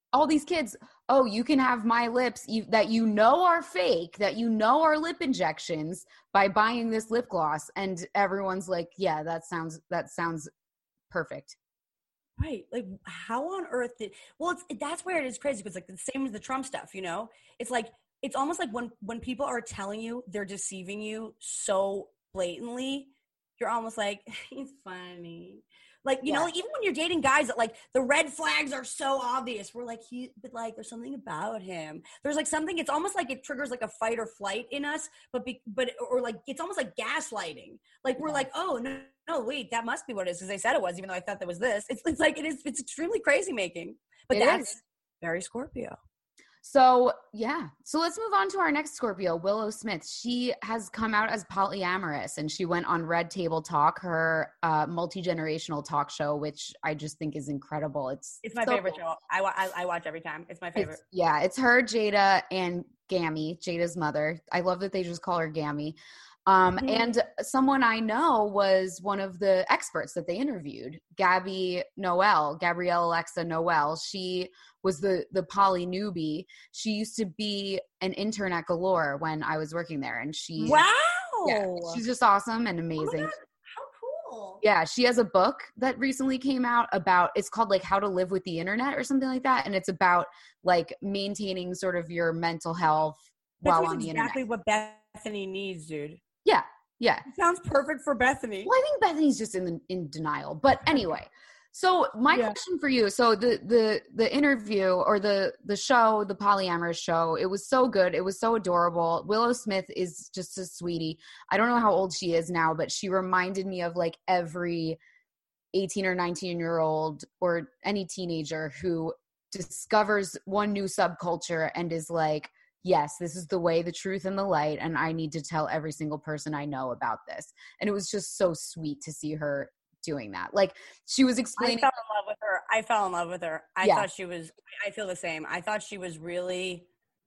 all these kids, oh, you can have my lips you, that you know are fake, that you know are lip injections by buying this lip gloss. And everyone's like, yeah, that sounds, that sounds perfect. Right. Like, how on earth did, well, it's, that's where it is crazy because, like, the same as the Trump stuff, you know? It's like, it's almost like when, when people are telling you they're deceiving you so blatantly, you're almost like, he's funny. Like, you yeah. know, like, even when you're dating guys that, like, the red flags are so obvious. We're like, he, but, like, there's something about him. There's, like, something, it's almost like it triggers, like, a fight or flight in us, but, be, but, or, like, it's almost like gaslighting. Like, we're yeah. like, oh, no, no, wait, that must be what it is, because they said it was, even though I thought that was this. It's, it's like, it is, it's extremely crazy making. But it that's is. very Scorpio. So, yeah. So let's move on to our next Scorpio, Willow Smith. She has come out as polyamorous, and she went on Red Table Talk, her uh, multi-generational talk show, which I just think is incredible. It's it's my so favorite cool. show. I, I, I watch every time. It's my favorite. It's, yeah. It's her, Jada, and Gammy, Jada's mother. I love that they just call her Gammy. Um, mm-hmm. And someone I know was one of the experts that they interviewed, Gabby Noel, Gabrielle Alexa Noel. She was the, the poly newbie. She used to be an intern at Galore when I was working there. And she, wow, yeah, she's just awesome and amazing. Oh, how cool. Yeah. She has a book that recently came out about, it's called like How to Live with the Internet or something like that. And it's about like maintaining sort of your mental health That's while on the exactly internet. Exactly what Bethany needs, dude. Yeah. Yeah. It sounds perfect for Bethany. Well, I think Bethany's just in the, in denial. But anyway, so my yeah. question for you, so the the the interview or the the show, the polyamorous show, it was so good. It was so adorable. Willow Smith is just a sweetie. I don't know how old she is now, but she reminded me of like every eighteen or nineteen year old or any teenager who discovers one new subculture and is like, yes, this is the way, the truth, and the light, and I need to tell every single person I know about this. And it was just so sweet to see her doing that. Like, she was explaining. I fell in love with her. I fell in love with her. I yeah. thought she was, I feel the same. I thought she was really,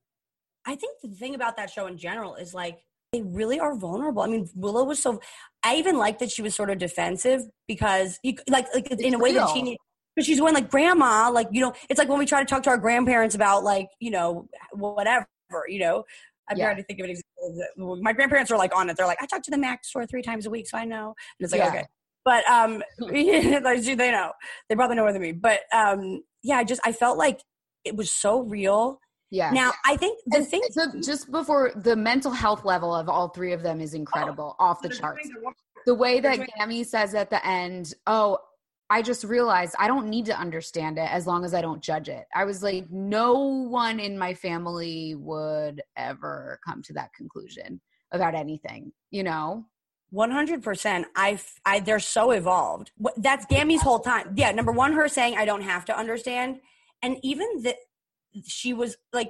I think the thing about that show in general is, like, they really are vulnerable. I mean, Willow was so, I even liked that she was sort of defensive because, you like, like in it's a way real. that teenage, because she's going like, grandma, like, you know, it's like when we try to talk to our grandparents about, like, you know, whatever. You know, I'm yeah. trying to think of an example. My grandparents are like on it. They're like, I talk to the Mac store three times a week, so I know. And it's like, yeah. okay. But um, like, they know. They probably know more than me. But um, yeah, I just, I felt like it was so real. Yeah. Now, I think the and thing. So just before, the mental health level of all three of them is incredible, oh, off the charts. The way that Gammy says at the end, oh, I just realized I don't need to understand it as long as I don't judge it. I was like, no one in my family would ever come to that conclusion about anything, you know? one hundred percent. I, I, they're so evolved. That's Gammy's whole time. Yeah. Number one, her saying, I don't have to understand. And even that she was like,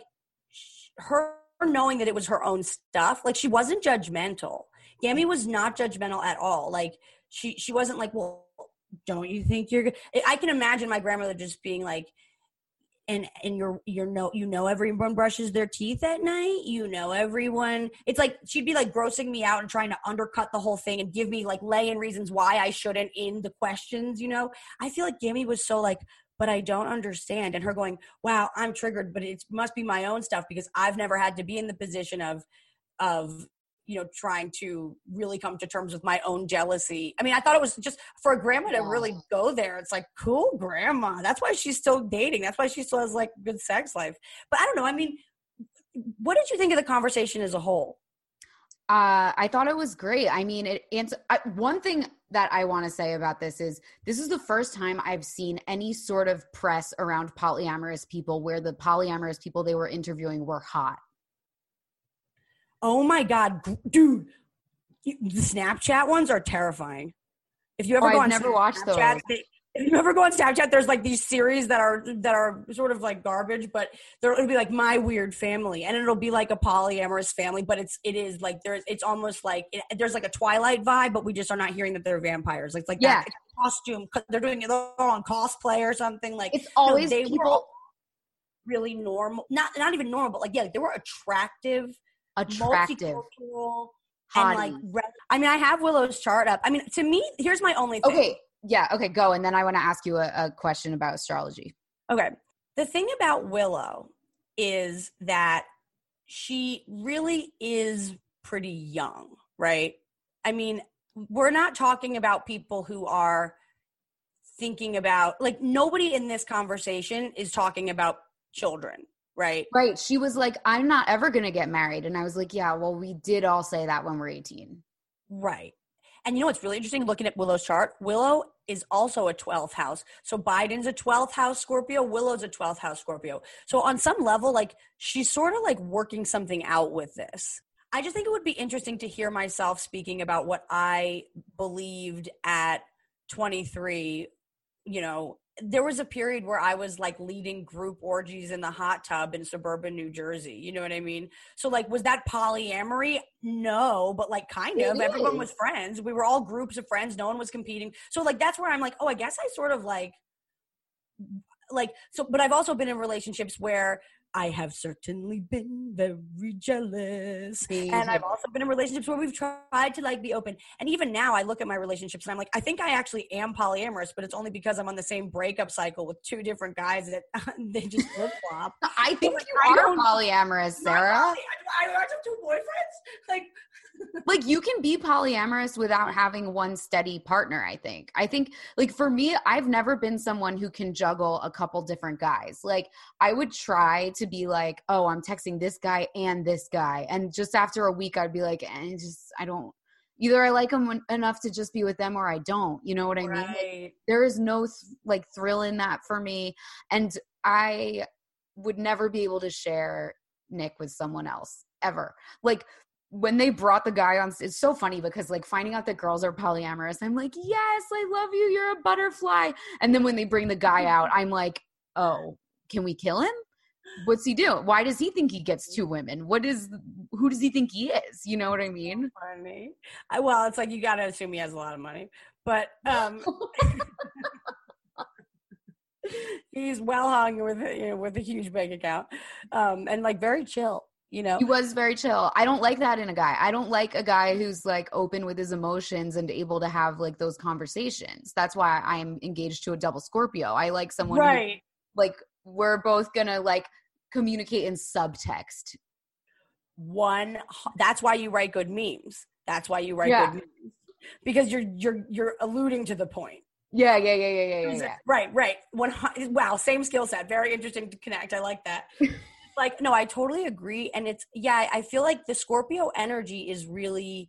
her knowing that it was her own stuff. Like, she wasn't judgmental. Gammy was not judgmental at all. Like, she, she wasn't like, well, don't you think you're good? I can imagine my grandmother just being like, and and you're you're no you know everyone brushes their teeth at night, you know everyone. It's like she'd be like grossing me out and trying to undercut the whole thing and give me like lay in reasons why I shouldn't in the questions, you know. I feel like Gammy was so like, but I don't understand, and her going, wow, I'm triggered, but it must be my own stuff because I've never had to be in the position of of you know, trying to really come to terms with my own jealousy. I mean, I thought it was just for a grandma to really go there. It's like, cool, grandma. That's why she's still dating. That's why she still has like good sex life. But I don't know. I mean, what did you think of the conversation as a whole? Uh, I thought it was great. I mean, it answer, I, one thing that I want to say about this is this is the first time I've seen any sort of press around polyamorous people where the polyamorous people they were interviewing were hot. Oh my God, dude. The Snapchat ones are terrifying. If you ever oh, go I've on never Snapchat, watched those. They, if you ever go on Snapchat, there's like these series that are that are sort of like garbage, but there it'll be like My Weird Family, and it'll be like a polyamorous family, but it's it is like there's it's almost like it, there's like a Twilight vibe, but we just are not hearing that they're vampires. Like it's like yeah. that costume, they're doing it on cosplay or something. Like it's always no, they people were really normal, not not even normal, but like yeah, like they were attractive. attractive multicultural and like I mean I have Willow's chart up. I mean, to me, here's my only thing. Okay, yeah, okay, go. And then I want to ask you a, a question about astrology. Okay. The thing about Willow is that she really is pretty young, right? I mean, we're not talking about people who are thinking about, like, nobody in this conversation is talking about children, right? Right. She was like, I'm not ever going to get married. And I was like, yeah, well, we did all say that when we're eighteen. Right. And you know what's really interesting looking at Willow's chart? Willow is also a twelfth house. So Biden's a twelfth house Scorpio. Willow's a twelfth house Scorpio. So on some level, like, she's sort of like working something out with this. I just think it would be interesting to hear myself speaking about what I believed at twenty-three. You know, there was a period where I was like leading group orgies in the hot tub in suburban New Jersey. You know what I mean? So like, was that polyamory? No, but like kind of. It Everyone is. was friends. We were all groups of friends. No one was competing. So like, that's where I'm like, oh, I guess I sort of like, like, so, but I've also been in relationships where I have certainly been very jealous. Me And too. I've also been in relationships where we've tried to like be open. And even now I look at my relationships and I'm like, I think I actually am polyamorous, but it's only because I'm on the same breakup cycle with two different guys that they just flip flop. I think like, you I are don't- polyamorous, Sarah. I, I, I have two boyfriends. Like, Like, you can be polyamorous without having one steady partner, I think. I think, like, for me, I've never been someone who can juggle a couple different guys. Like, I would try to be like, oh, I'm texting this guy and this guy. And just after a week, I'd be like, eh, just, I don't, either I like them enough to just be with them or I don't. You know what I mean? Like, right. there is no, th- like, thrill in that for me. And I would never be able to share Nick with someone else, ever. Like, when they brought the guy on, it's so funny because like finding out that girls are polyamorous, I'm like, yes, I love you. You're a butterfly. And then when they bring the guy out, I'm like, oh, can we kill him? What's he do? Why does he think he gets two women? What is, who does he think he is? You know what I mean? Funny. I, well, it's like, you got to assume he has a lot of money, but um, he's well hung with, you know, with a huge bank account um, and like very chill. You know, He was very chill. I don't like that in a guy. I don't like a guy who's like open with his emotions and able to have like those conversations. That's why I'm engaged to a double Scorpio. I like someone who, right. like, we're both gonna like communicate in subtext. One, that's why you write good memes. That's why you write Yeah. good memes, because you're you're you're alluding to the point. Yeah, yeah, yeah, yeah, yeah, yeah. yeah. Right, right. One, wow, same skill set. Very interesting to connect. I like that. Like, no, I totally agree. And it's, yeah, I feel like the Scorpio energy is really,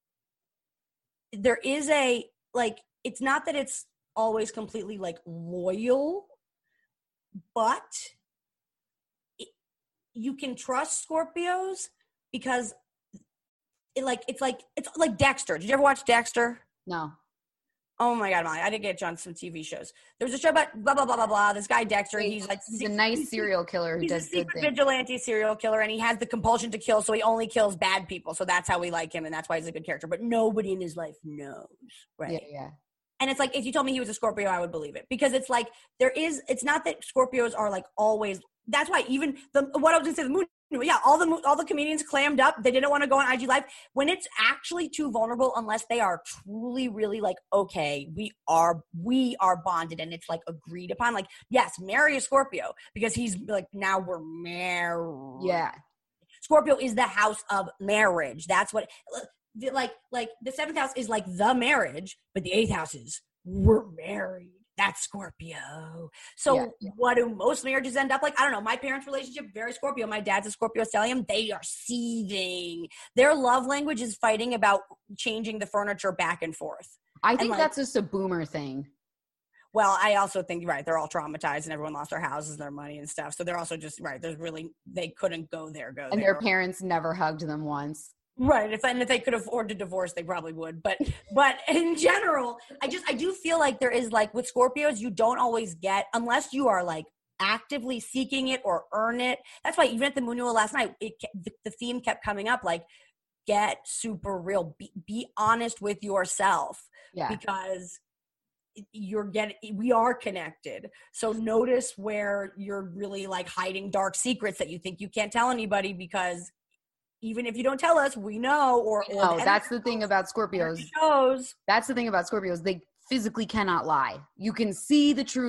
there is a, like, it's not that it's always completely like loyal, but it, you can trust Scorpios because it like, it's like, it's like Dexter. Did you ever watch Dexter? No. Oh my God, Molly, I did get you on some T V shows. There was a show about blah, blah, blah, blah, blah. This guy, Dexter, he's like, He's a nice serial killer who he's a does good secret things. vigilante serial killer, and he has the compulsion to kill, so he only kills bad people. So that's how we like him, and that's why he's a good character. But nobody in his life knows, right? Yeah, yeah. And it's like, if you told me he was a Scorpio, I would believe it. Because it's like, there is, it's not that Scorpios are like always, that's why even, the what I was going to say, the moon, yeah, all the all the comedians clammed up. They didn't want to go on I G Live. When it's actually too vulnerable, unless they are truly, really like, okay, we are, we are bonded and it's like agreed upon. Like, yes, marry a Scorpio because he's like, now we're married. Yeah. Scorpio is the house of marriage. That's what, like, like the seventh house is like the marriage, but the eighth house is we're married. That's Scorpio. So Yeah, yeah. what do most marriages end up like? I don't know. My parents' relationship, very Scorpio. My dad's a Scorpio stellium. They are seething. Their love language is fighting about changing the furniture back and forth. I think like- that's just a boomer thing. Well, I also think, right, they're all traumatized and everyone lost their houses and their money and stuff. So they're also just, right, there's really, they couldn't go there, go And there. their parents never hugged them once. Right. If, and if they could afford to divorce, they probably would. But but in general, I just I do feel like there is like with Scorpios, you don't always get, unless you are like actively seeking it or earn it. That's why even at the Moonual last night, it the, the theme kept coming up like, get super real. Be, be honest with yourself. Yeah. Because you're getting, we are connected. So notice where you're really like hiding dark secrets that you think you can't tell anybody because even if you don't tell us, we know. Or, or No, that's the thing about Scorpios. shows. That's the thing about Scorpios. They physically cannot lie. You can see the truth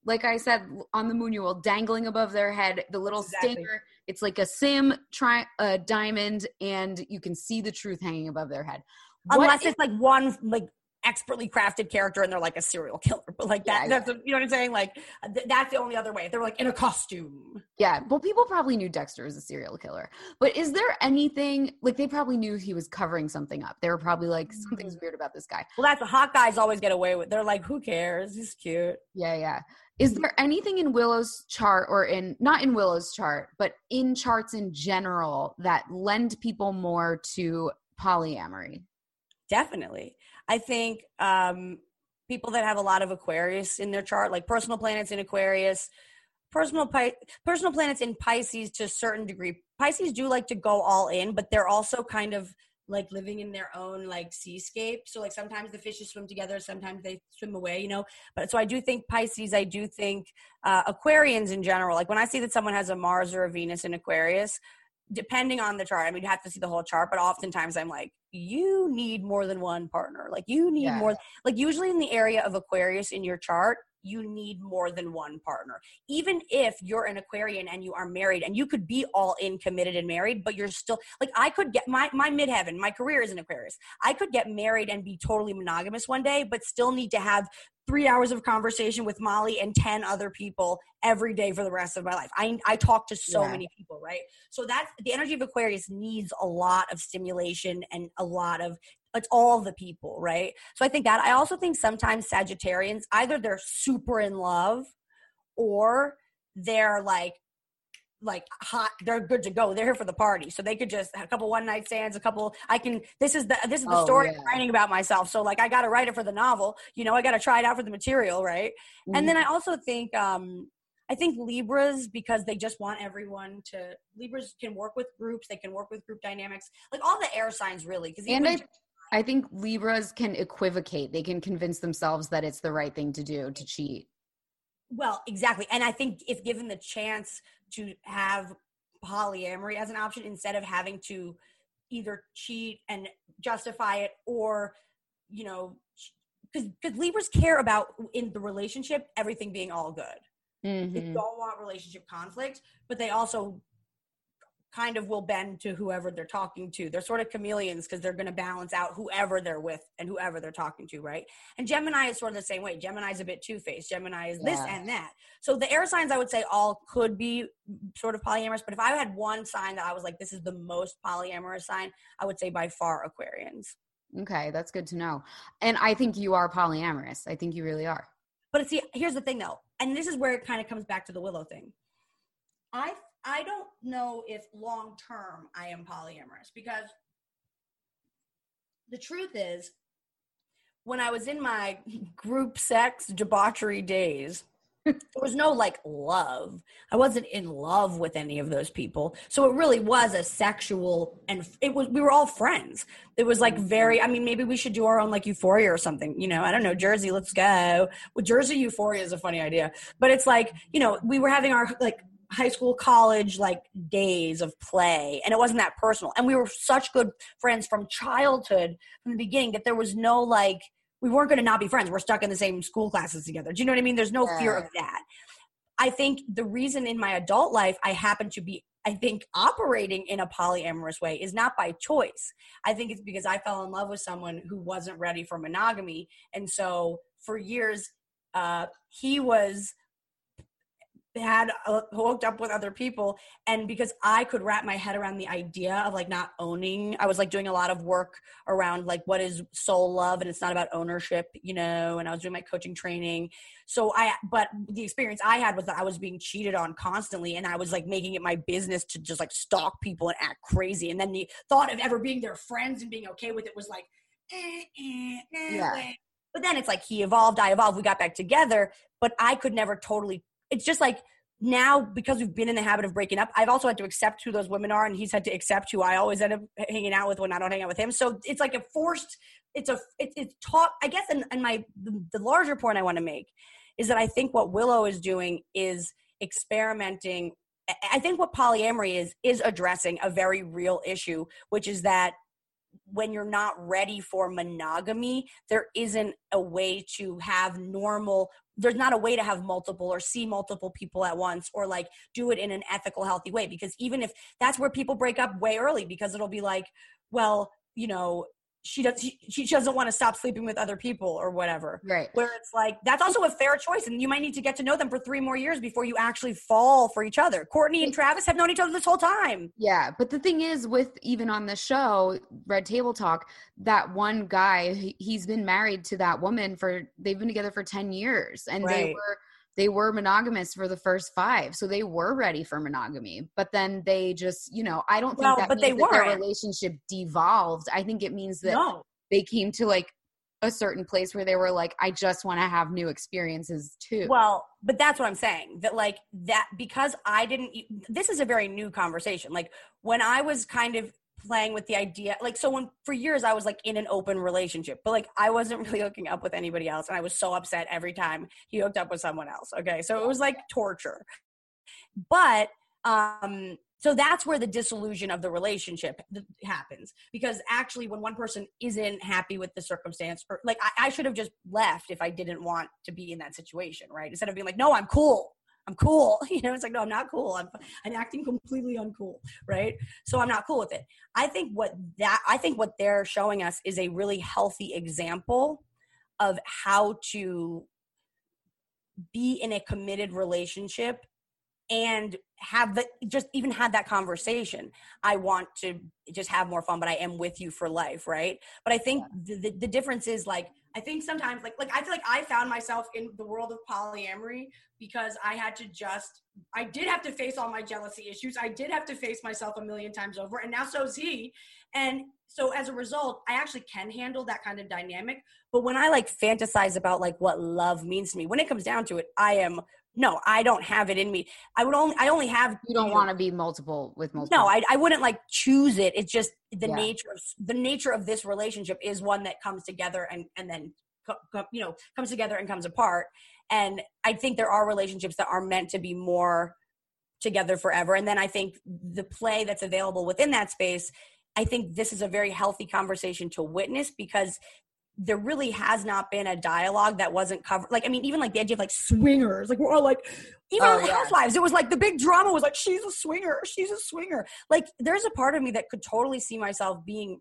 like I said, on the Moonual, dangling above their head, the little Exactly. stinger. It's like a sim, tri- a diamond, and you can see the truth hanging above their head. What Unless if- it's like one like expertly crafted character and they're like a serial killer, but like that, Yeah, that's, a, you know what I'm saying? Like th- that's the only other way. If they're like in a costume. Yeah, well, people probably knew Dexter was a serial killer. But is there anything, like they probably knew he was covering something up. They were probably like, something's weird about this guy. Well, that's what hot guys always get away with. They're like, who cares? He's cute. Yeah, yeah. Is there anything in Willow's chart or in, not in Willow's chart, but in charts in general that lend people more to polyamory? Definitely. I think um, people that have a lot of Aquarius in their chart, like personal planets in Aquarius, personal Pi- personal planets in Pisces to a certain degree. Pisces do like to go all in, but they're also kind of like living in their own like seascape. So like sometimes the fishes swim together, sometimes they swim away, you know. But so I do think Pisces, I do think uh, Aquarians in general. Like when I see that someone has a Mars or a Venus in Aquarius, depending on the chart, I mean, you have to see the whole chart, but oftentimes I'm like, you need more than one partner. Like you need Yeah. more, like usually in the area of Aquarius in your chart, you need more than one partner. Even if you're an Aquarian and you are married and you could be all in committed and married, but you're still like, I could get my, my midheaven, my career is in Aquarius. I could get married and be totally monogamous one day, but still need to have three hours of conversation with Molly and ten other people every day for the rest of my life. I, I talk to so Yeah. many people, right? So that's the energy of Aquarius needs a lot of stimulation and a lot of, it's all the people, right? So I think that. I also think sometimes Sagittarians, either they're super in love or they're like, like hot, they're good to go. They're here for the party. So they could just have a couple one night stands, a couple, I can, this is the, this is the Oh, story yeah. I'm writing about myself. So like, I got to write it for the novel, you know, I got to try it out for the material. Right. And then I also think, um, I think Libras, because they just want everyone to, Libras can work with groups. They can work with group dynamics, like all the air signs really. Cause And even I, I think Libras can equivocate. They can convince themselves that it's the right thing to do to cheat. Well, exactly. And I think if given the chance to have polyamory as an option instead of having to either cheat and justify it or, you know, because because Libras care about in the relationship, everything being all good. Mm-hmm. They don't want relationship conflict, but they also kind of will bend to whoever they're talking to. They're sort of chameleons because they're going to balance out whoever they're with and whoever they're talking to, right? And Gemini is sort of the same way. Gemini is a bit two-faced. Gemini is this Yeah. and that. So the air signs, I would say, all could be sort of polyamorous. But if I had one sign that I was like, this is the most polyamorous sign, I would say by far Aquarians. Okay, that's good to know. And I think you are polyamorous. I think you really are. But see, here's the thing though, and this is where it kind of comes back to the Willow thing. I I don't know if long term I am polyamorous because the truth is, when I was in my group sex debauchery days, there was no like love. I wasn't in love with any of those people. So it really was a sexual, and it was, we were all friends. It was like very, I mean, maybe we should do our own like Euphoria or something, you know, I don't know, Jersey, let's go. Well, Jersey Euphoria is a funny idea, but it's like, you know, we were having our like high school, college, like days of play, and it wasn't that personal. And we were such good friends from childhood, from the beginning, that there was no like, we weren't going to not be friends. We're stuck in the same school classes together. Do you know what I mean? There's no Yeah. fear of that. I think the reason in my adult life I happen to be, I think, operating in a polyamorous way is not by choice. I think it's because I fell in love with someone who wasn't ready for monogamy. And so for years, uh, he was had uh, hooked up with other people, and because I could wrap my head around the idea of like not owning, I was like doing a lot of work around like what is soul love, and it's not about ownership, you know, and I was doing my coaching training. So I, but the experience I had was that I was being cheated on constantly, and I was like making it my business to just like stalk people and act crazy. And then the thought of ever being their friends and being okay with it was like, eh, eh, eh, Yeah. eh. But then it's like he evolved, I evolved, we got back together, but I could never totally, it's just like now because we've been in the habit of breaking up, I've also had to accept who those women are, and he's had to accept who I always end up hanging out with when I don't hang out with him. So it's like a forced, it's a, it's, it's taught, I guess, and, and my, the, the larger point I want to make is that I think what Willow is doing is experimenting. I think what polyamory is, is addressing a very real issue, which is that when you're not ready for monogamy, there isn't a way to have normal there's not a way to have multiple or see multiple people at once or like do it in an ethical, healthy way. Because even if that's where people break up way early, because it'll be like, well, you know, she does she, she doesn't want to stop sleeping with other people or whatever. Right. Where it's like, that's also a fair choice. And you might need to get to know them for three more years before you actually fall for each other. Courtney and Travis have known each other this whole time. Yeah. But the thing is, with even on the show, Red Table Talk, that one guy, he- he's been married to that woman for, they've been together for ten years. And they Right. were, they were monogamous for the first five. So they were ready for monogamy. But then they just, you know, I don't think Well, that but means they that their weren't. relationship devolved. I think it means that No. they came to like a certain place where they were like, I just want to have new experiences too. Well, but that's what I'm saying, that like that, because I didn't, this is a very new conversation. Like when I was kind of playing with the idea, like, so when for years I was like in an open relationship, but like I wasn't really hooking up with anybody else. And I was so upset every time he hooked up with someone else. Okay. So it was like torture. But, um, so that's where the disillusion of the relationship happens, because actually when one person isn't happy with the circumstance, or like I, I should have just left if I didn't want to be in that situation, right? Instead of being like, no, I'm cool. I'm cool. You know, it's like, no, I'm not cool. I'm, I'm acting completely uncool. Right. So I'm not cool with it. I think what that, I think what they're showing us is a really healthy example of how to be in a committed relationship and have the, just even had that conversation. I want to just have more fun, but I am with you for life. Right. But I think the, the, the difference is like, I think sometimes like, like, I feel like I found myself in the world of polyamory because I had to just, I did have to face all my jealousy issues. I did have to face myself a million times over, and now so is he. And so as a result, I actually can handle that kind of dynamic. But when I like fantasize about like what love means to me, when it comes down to it, I am, no, I don't have it in me. I would only, I only have. You don't know, want to be multiple with multiple. No, I, I wouldn't like choose it. It's just the Yeah. nature of the nature of this relationship is one that comes together and, and then, co- co- you know, comes together and comes apart. And I think there are relationships that are meant to be more together forever. And then I think the play that's available within that space, I think this is a very healthy conversation to witness, because there really has not been a dialogue that wasn't covered. Like, I mean, even like the idea of like swingers, like we're all like, even Oh, on yeah. Housewives, it was like the big drama was like, she's a swinger, she's a swinger. Like there's a part of me that could totally see myself being,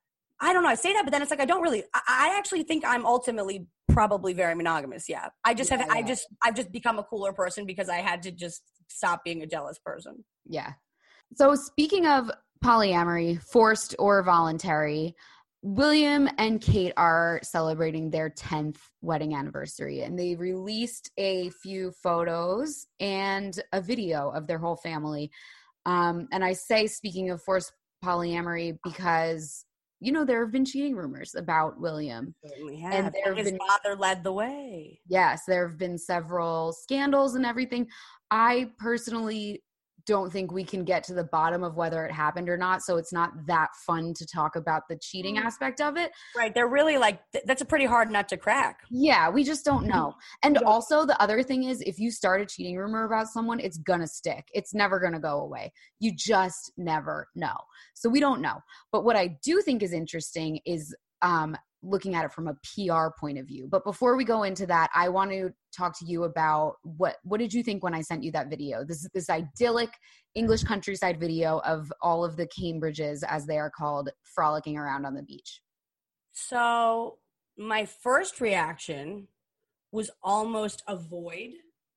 I don't know, I say that, but then it's like, I don't really, I, I actually think I'm ultimately probably very monogamous. Yeah. I just Yeah, have, I yeah. just, I've just become a cooler person because I had to just stop being a jealous person. Yeah. So speaking of polyamory, forced or voluntary, William and Kate are celebrating their tenth wedding anniversary, and they released a few photos and a video of their whole family. Um, and I say, speaking of forced polyamory, because, you know, there have been cheating rumors about William. Certainly And have. there And have his been- father led the way. Yes, there have been several scandals and everything. I personally don't think we can get to the bottom of whether it happened or not. So it's not that fun to talk about the cheating aspect of it. Right. They're really like, th- that's a pretty hard nut to crack. Yeah, we just don't know. And don't- also the other thing is, if you start a cheating rumor about someone, it's gonna stick. It's never gonna go away. You just never know. So we don't know. But what I do think is interesting is um, looking at it from a P R point of view. But before we go into that, I want to talk to you about what what did you think when I sent you that video? This is this idyllic English countryside video of all of the Cambridges, as they are called, frolicking around on the beach. So my first reaction was almost a void.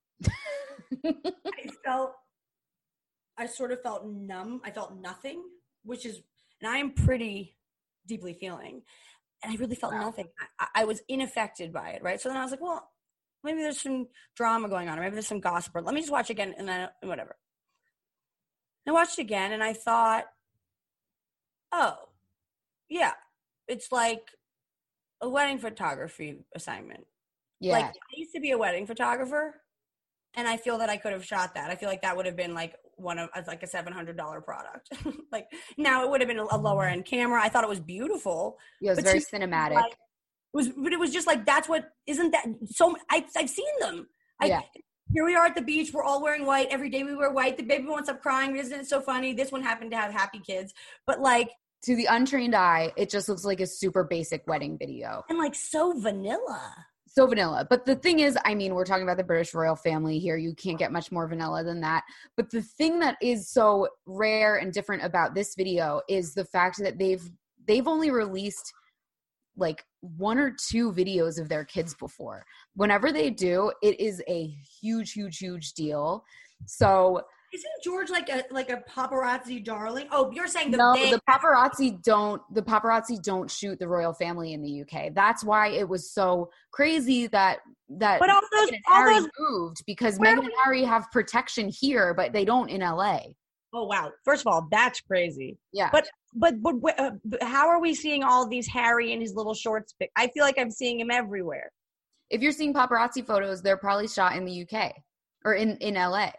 I felt, I sort of felt numb. I felt nothing, which is, and I am pretty deeply feeling. And I really felt Wow. nothing. I, I was unaffected by it, right? So then I was like, well, maybe there's some drama going on, or maybe there's some gossip, or let me just watch it again, and then whatever. I watched it again, and I thought, oh, yeah, it's like a wedding photography assignment. Yeah. Like, I used to be a wedding photographer, and I feel that I could have shot that. I feel like that would have been like one of like a seven hundred dollars product. Like now it would have been a lower end camera. I thought it was beautiful. Yeah, it was but very to- cinematic. like, it was, but it was just like, that's what, isn't that so? I, I've seen them. I, Yeah. Here we are at the beach. We're all wearing white. Every day we wear white. The baby won't stop crying. Isn't it so funny? This one happened to have happy kids, but like, To the untrained eye, it just looks like a super basic wedding video. and like so vanilla. So vanilla. But the thing is, I mean, we're talking about the British royal family here. You can't get much more vanilla than that. But the thing that is so rare and different about this video is the fact that they've they've only released like one or two videos of their kids before. Whenever they do, it is a huge, huge, huge deal. So isn't George like a like a paparazzi darling? Oh, you're saying the no, they- the paparazzi don't the paparazzi don't shoot the royal family in the U K. That's why it was so crazy that that but all those, Meghan and all Harry those, moved because where Meghan and Harry have protection here, but they don't in L A. Oh wow! First of all, that's crazy. Yeah, but but but uh, how are we seeing all these Harry and his little shorts? Pic- I feel like I'm seeing him everywhere. If you're seeing paparazzi photos, they're probably shot in the U K or in in L A.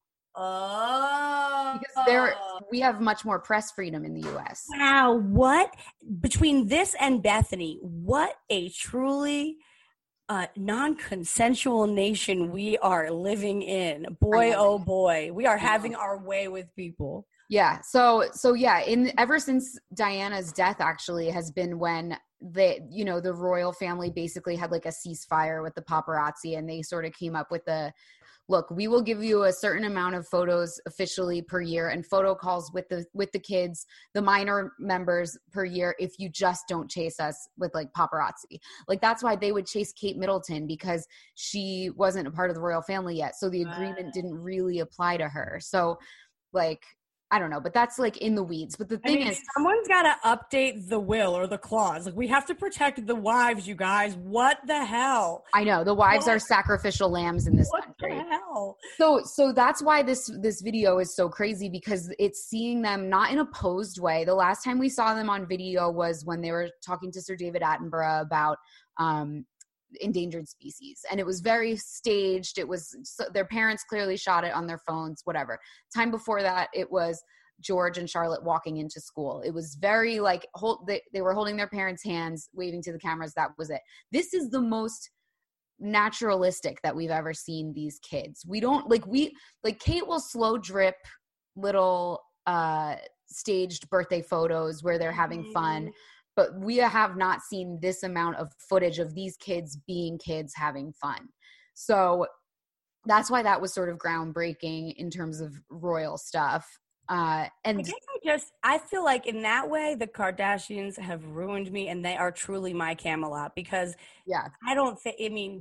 Oh, because there we have much more press freedom in the U S. Wow, what between this and Bethany, what a truly uh, non-consensual nation we are living in. Boy, oh boy, we are having our way with people. Yeah. So, so yeah, in ever since Diana's death actually has been when they, you know, the royal family basically had like a ceasefire with the paparazzi and they sort of came up with the, look, we will give you a certain amount of photos officially per year and photo calls with the, with the kids, the minor members per year, if you just don't chase us with like paparazzi. Like that's why they would chase Kate Middleton because she wasn't a part of the royal family yet. So the agreement didn't really apply to her. So like, I don't know, but that's like in the weeds. But the thing I mean, is, someone's got to update the will or the clause. Like we have to protect the wives, you guys. What the hell? I know the wives what? are sacrificial lambs in this what country. The hell? So, so that's why this this video is so crazy because it's seeing them not in a posed way. The last time we saw them on video was when they were talking to Sir David Attenborough about um, endangered species, and it was very staged. It was so, their parents clearly shot it on their phones, whatever. Time before that it was George and Charlotte walking into school. It was very like hold, they, they were holding their parents' hands, waving to the cameras. That was it. This is the most naturalistic that we've ever seen these kids. We don't like we like Kate will slow drip little uh staged birthday photos where they're having fun. But we have not seen this amount of footage of these kids being kids having fun. So that's why that was sort of groundbreaking in terms of royal stuff. Uh, and I guess I just, I feel like in that way, the Kardashians have ruined me and they are truly my Camelot because yeah, I don't think, I mean,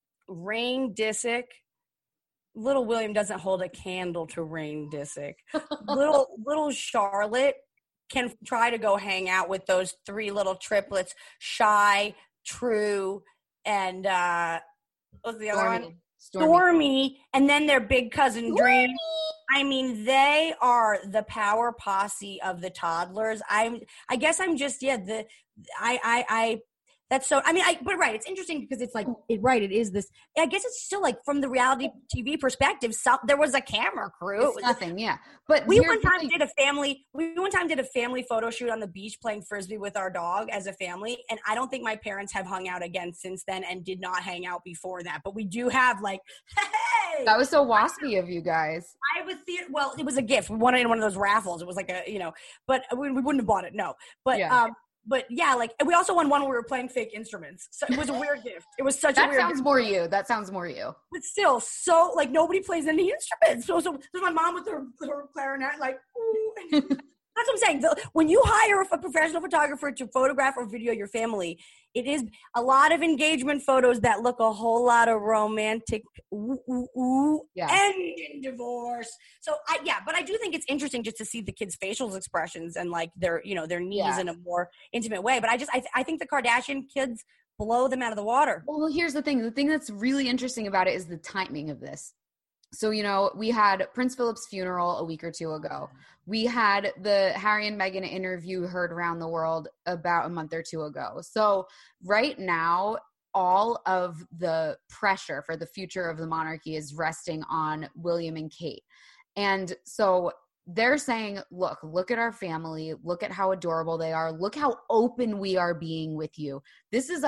Rain Disick, little William doesn't hold a candle to Rain Disick. little, little Charlotte can try to go hang out with those three little triplets, Shy, True, and uh, what's the other Stormy. one? Stormy. Stormy, and then their big cousin Stormy. Dream. I mean, they are the power posse of the toddlers. I'm, I guess I'm just, yeah, the, I, I, I, that's so, I mean, I, but right, it's interesting because it's like, it, right, it is this, I guess it's still like from the reality T V perspective, so, there was a camera crew. It's nothing, yeah. But we here's one the time thing. did a family, we one time did a family photo shoot on the beach playing Frisbee with our dog as a family. And I don't think my parents have hung out again since then and did not hang out before that. But we do have like, hey! That was so waspy of you guys. I have a theater. Well, it was a gift. We won it in one of those raffles. It was like a, you know, but we, we wouldn't have bought it. No, but Yeah. um, but yeah, like we also won one where we were playing fake instruments. So it was a weird gift. It was such a That weird. sounds gift. more you. That sounds more you. But still, so like nobody plays any instruments. So so there's my mom with her, her clarinet, like. Ooh. That's what I'm saying. The, when you hire a professional photographer to photograph or video your family, it is a lot of engagement photos that look a whole lot of romantic, ooh, ooh, ooh, Yeah. end in divorce. So, I, yeah, but I do think it's interesting just to see the kids' facial expressions and like their, you know, their needs Yeah. in a more intimate way. But I just, I, th- I think the Kardashian kids blow them out of the water. Well, here's the thing. The thing that's really interesting about it is the timing of this. So, you know, we had Prince Philip's funeral a week or two ago. We had the Harry and Meghan interview heard around the world about a month or two ago. So right now, all of the pressure for the future of the monarchy is resting on William and Kate. And so they're saying, look, look at our family. Look at how adorable they are. Look how open we are being with you. This is us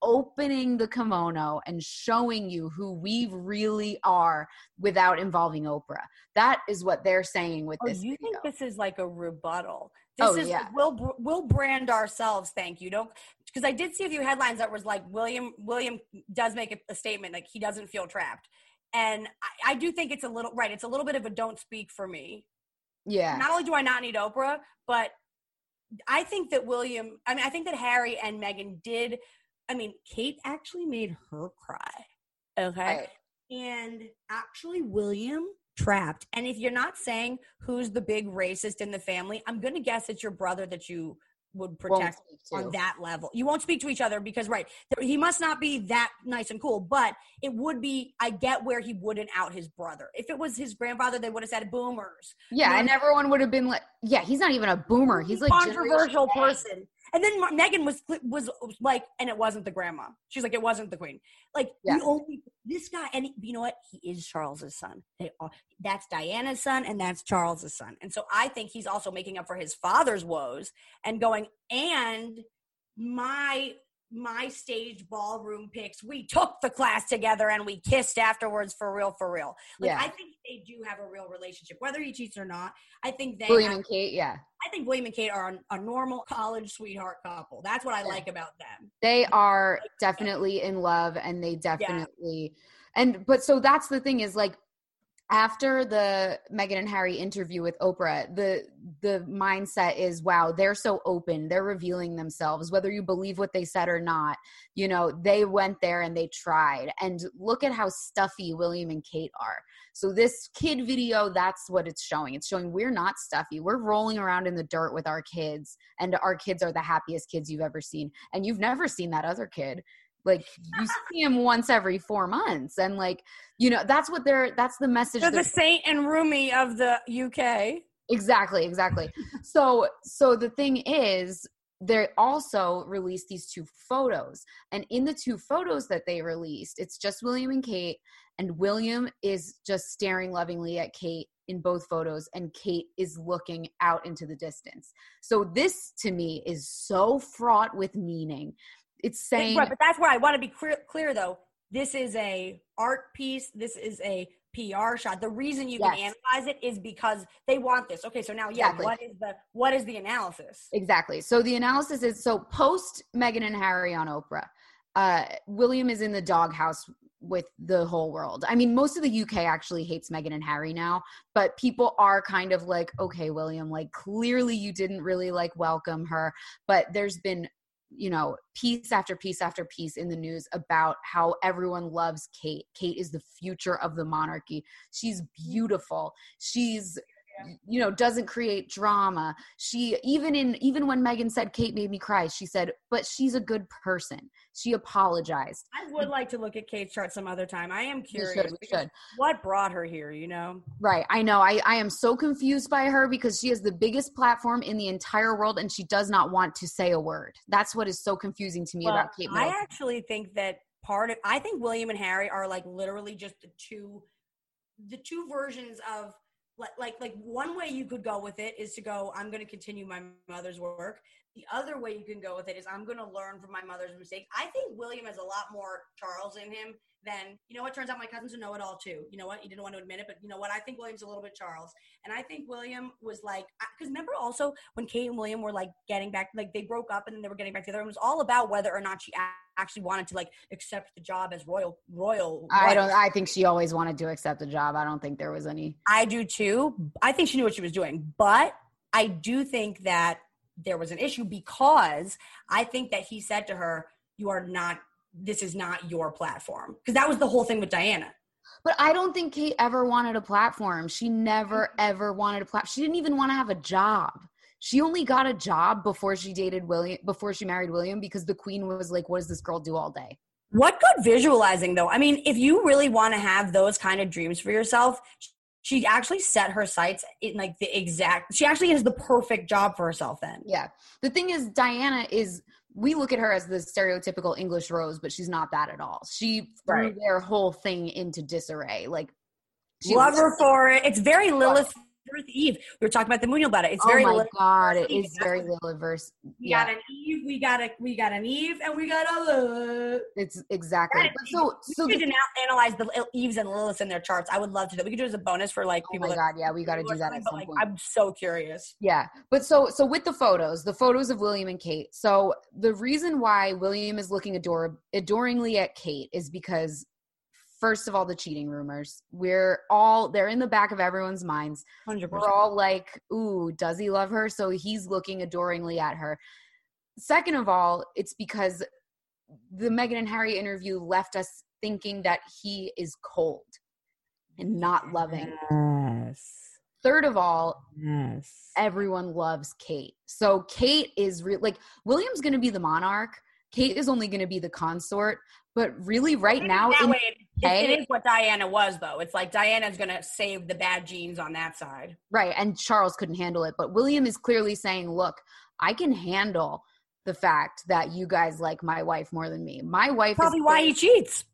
opening the kimono and showing you who we really are without involving Oprah. That is what they're saying with oh, this you video. think this is like a rebuttal? This Oh, is yeah. like, we'll we'll brand ourselves. Thank you. Don't because I did see a few headlines that was like William William does make a, a statement like he doesn't feel trapped, and I, I do think it's a little right. It's a little bit of a don't speak for me. Yeah. Not only do I not need Oprah, but I think that William. I mean, I think that Harry and Meghan did. I mean, Kate actually made her cry. Okay, Right. and actually William. Trapped. And if you're not saying who's the big racist in the family, I'm going to guess it's your brother that you would protect on that level. You won't speak to each other because, right, there, he must not be that nice and cool, but it would be, I get where he wouldn't out his brother. If it was his grandfather, they would have said boomers. Yeah, You know, and everyone would have been like, yeah, he's not even a boomer. He's like controversial Generation A. person. And then Meghan was was like, and it wasn't the grandma. She's like, it wasn't the queen. Like, Yeah. the only this guy, and he, you know what? He is Charles's son. They are. That's Diana's son, and that's Charles's son. And so I think he's also making up for his father's woes and going. And my my stage ballroom pics. We took the class together and we kissed afterwards for real, for real. Like, Yeah. I think they do have a real relationship, whether he cheats or not. I think they William have, and Kate, yeah. I think William and Kate are a, a normal college sweetheart couple. That's what I like about them. They are definitely in love, and they definitely and but so that's the thing is, like, after the Meghan and Harry interview with Oprah, the the mindset is, wow, they're so open. They're revealing themselves, whether you believe what they said or not. You know, they went there and they tried. And look at how stuffy William and Kate are. So this kid video, that's what it's showing. It's showing we're not stuffy. We're rolling around in the dirt with our kids, and our kids are the happiest kids you've ever seen. And you've never seen that other kid. Like, you see him once every four months. And, like, you know, that's what they're, that's the message. They're the they're- Saint and Rumi of the U K. Exactly, exactly. so, so the thing is, they also released these two photos. And in the two photos that they released, it's just William and Kate. And William is just staring lovingly at Kate in both photos. And Kate is looking out into the distance. So this, to me, is so fraught with meaning. It's saying, Right, but that's where I want to be clear, clear though. This is a art piece. This is a P R shot. The reason you can Yes. analyze it is because they want this. Okay, so now, yeah, Exactly. what is the what is the analysis? Exactly. So the analysis is, so post Meghan and Harry on Oprah, uh, William is in the doghouse with the whole world. I mean, most of the U K actually hates Meghan and Harry now, but people are kind of like, okay, William, like, clearly you didn't really like welcome her, but there's been, you know, piece after piece after piece in the news about how everyone loves Kate. Kate is the future of the monarchy. She's beautiful. She's, you know, doesn't create drama. She, even in, even when Meghan said Kate made me cry, she said, but she's a good person. She apologized. I would like to look at Kate's chart some other time. I am We curious. should, we because should. What brought her here, you know? Right. I know. I, I am so confused by her because she has the biggest platform in the entire world and she does not want to say a word. That's what is so confusing to me Well, about Kate I Middleton. actually think that part of I think William and Harry are like literally just the two the two versions of like like like one way you could go with it is to go, I'm going to continue my mother's work. The other way you can go with it is I'm going to learn from my mother's mistakes. I think William has a lot more Charles in him than, you know what, turns out my cousins know it all too. You know what, he didn't want to admit it, but you know what, I think William's a little bit Charles. And I think William was like, because remember also when Kate and William were like getting back, like they broke up and then they were getting back together. It was all about whether or not she actually wanted to like accept the job as royal, royal. I wife. don't, I think she always wanted to accept the job. I don't think there was any. I do too. I think she knew what she was doing, but I do think that there was an issue because I think that he said to her, you are not, this is not your platform. Because that was the whole thing with Diana. But I don't think Kate ever wanted a platform. She never, ever wanted a platform. She didn't even want to have a job. She only got a job before she dated William, before she married William, because the queen was like, what does this girl do all day? What good visualizing though? I mean, if you really want to have those kind of dreams for yourself, she actually set her sights in like the exact, she actually has the perfect job for herself then. Yeah. The thing is, Diana is, we look at her as the stereotypical English Rose, but she's not that at all. She threw Right. their whole thing into disarray. Like, she Love her for it. It's very Lilith Darth Eve. We were talking about the movie about it. It's Oh very my little God, it Eve. is very little verse. We Yeah, got an Eve, we got a we got an Eve, and we got a Lilith. it's exactly. But so, so we the, could now analyze the Eves and Liliths in their charts. I would love to do that. We could do it as a bonus for like oh people. my that, God, yeah, we got to do that at but some like, point. I'm so curious. Yeah. But so so with the photos, the photos of William and Kate. So the reason why William is looking ador- adoringly at Kate is because, first of all, the cheating rumors. We're all, they're in the back of everyone's minds. one hundred percent. We're all like, ooh, does he love her? So he's looking adoringly at her. Second of all, it's because the Meghan and Harry interview left us thinking that he is cold and not loving. Yes. Third of all, Yes. everyone loves Kate. So Kate is re- like, William's going to be the monarch. Kate is only going to be the consort. But really right now, that in way it, Hey. it is what Diana was, though. It's like Diana's going to save the bad genes on that side. right, and Charles couldn't handle it. But William is clearly saying, look, I can handle the fact that you guys like my wife more than me. My wife Probably is why he cheats.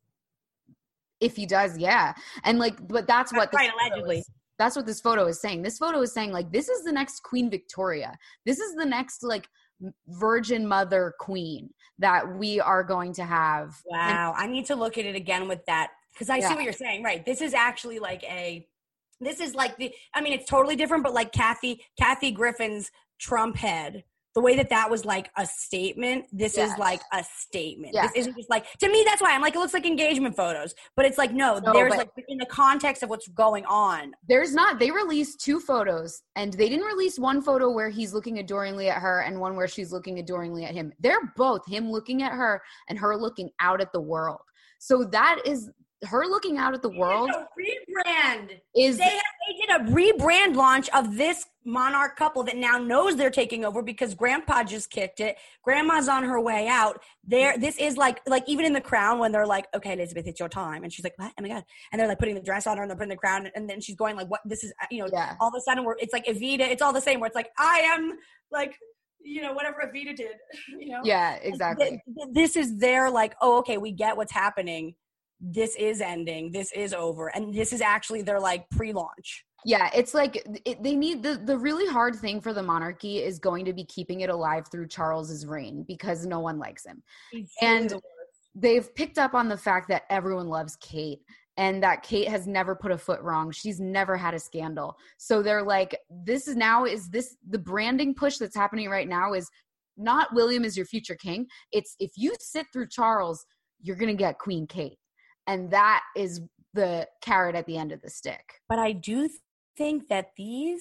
if he does, yeah. And like, but that's, That's what this right, photo allegedly. is- that's what this photo is saying. This photo is saying like, this is the next Queen Victoria. This is the next like Virgin Mother Queen that we are going to have. Wow. I need to look at it again with that because I Yeah. see what you're saying. Right. This is actually like a, this is like the, I mean, it's totally different, but like Kathy, Kathy Griffin's Trump head, the way that that was like a statement, this Yes. is like a statement. Yeah. This isn't just like, to me, that's why I'm like, it looks like engagement photos, but it's like, no, No, there's but- like in the context of what's going on. There's not, they released two photos and they didn't release one photo where he's looking adoringly at her and one where she's looking adoringly at him. They're both him looking at her and her looking out at the world. So that is her looking out at the world It's a rebrand. is They, have, they did a rebrand launch of this monarch couple that now knows they're taking over because grandpa just kicked it. Grandma's on her way out. There, this is like, like even in The Crown when they're like, okay, Elizabeth, it's your time. And she's like, what? Oh my God. And they're like putting the dress on her and they're putting the crown. And then she's going like, what, this is, you know, Yeah. all of a sudden we're, it's like Evita. It's all the same where it's like, I am like, you know, whatever Evita did, you know? yeah, exactly. Th- th- This is their like, oh, okay, we get what's happening. This is ending. This is over. And this is actually their like pre-launch. Yeah, it's like it, they need the the really hard thing for the monarchy is going to be keeping it alive through Charles's reign because no one likes him. And they've picked up on the fact that everyone loves Kate and that Kate has never put a foot wrong. She's never had a scandal. So they're like, this is now is this the branding push that's happening right now is not William is your future king. It's if you sit through Charles, you're going to get Queen Kate. And that is the carrot at the end of the stick. But I do think that these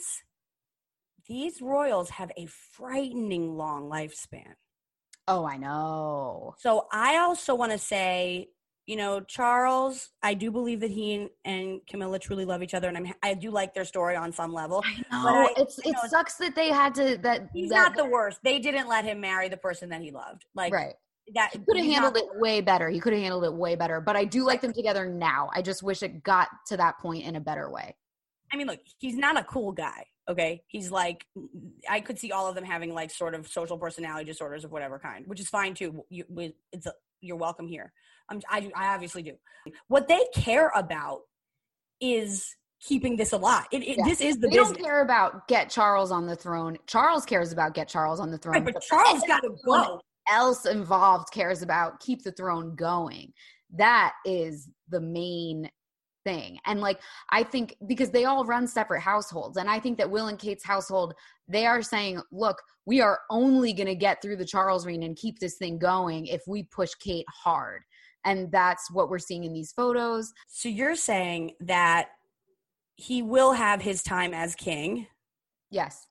these royals have a frightening long lifespan. Oh, I know. So I also want to say, you know, Charles, I do believe that he and, and Camilla truly love each other, and I'm, I do like their story on some level. I know. But I- it's I it know, sucks that they had to that He's that, not the worst. They didn't let him marry the person that he loved. Like right. that He could have he's handled not- it way better. He could have handled it way better. But I do like them together now. I just wish it got to that point in a better way. I mean, look, he's not a cool guy. Okay, he's like, I could see all of them having like sort of social personality disorders of whatever kind, which is fine too. You, we, it's a, you're welcome here. I'm, I, do- I obviously do. What they care about is keeping this alive. It, it, Yeah. This is the They business. don't care about get Charles on the throne. Charles cares about get Charles on the throne. Right, but Charles got to everyone go. else involved cares about keep the throne going. That is the main thing. And like, I think because they all run separate households, and I think that Will and Kate's household, they are saying, look, we are only going to get through the Charles reign and keep this thing going if we push Kate hard. And that's what we're seeing in these photos. So you're saying that he will have his time as king, Yes.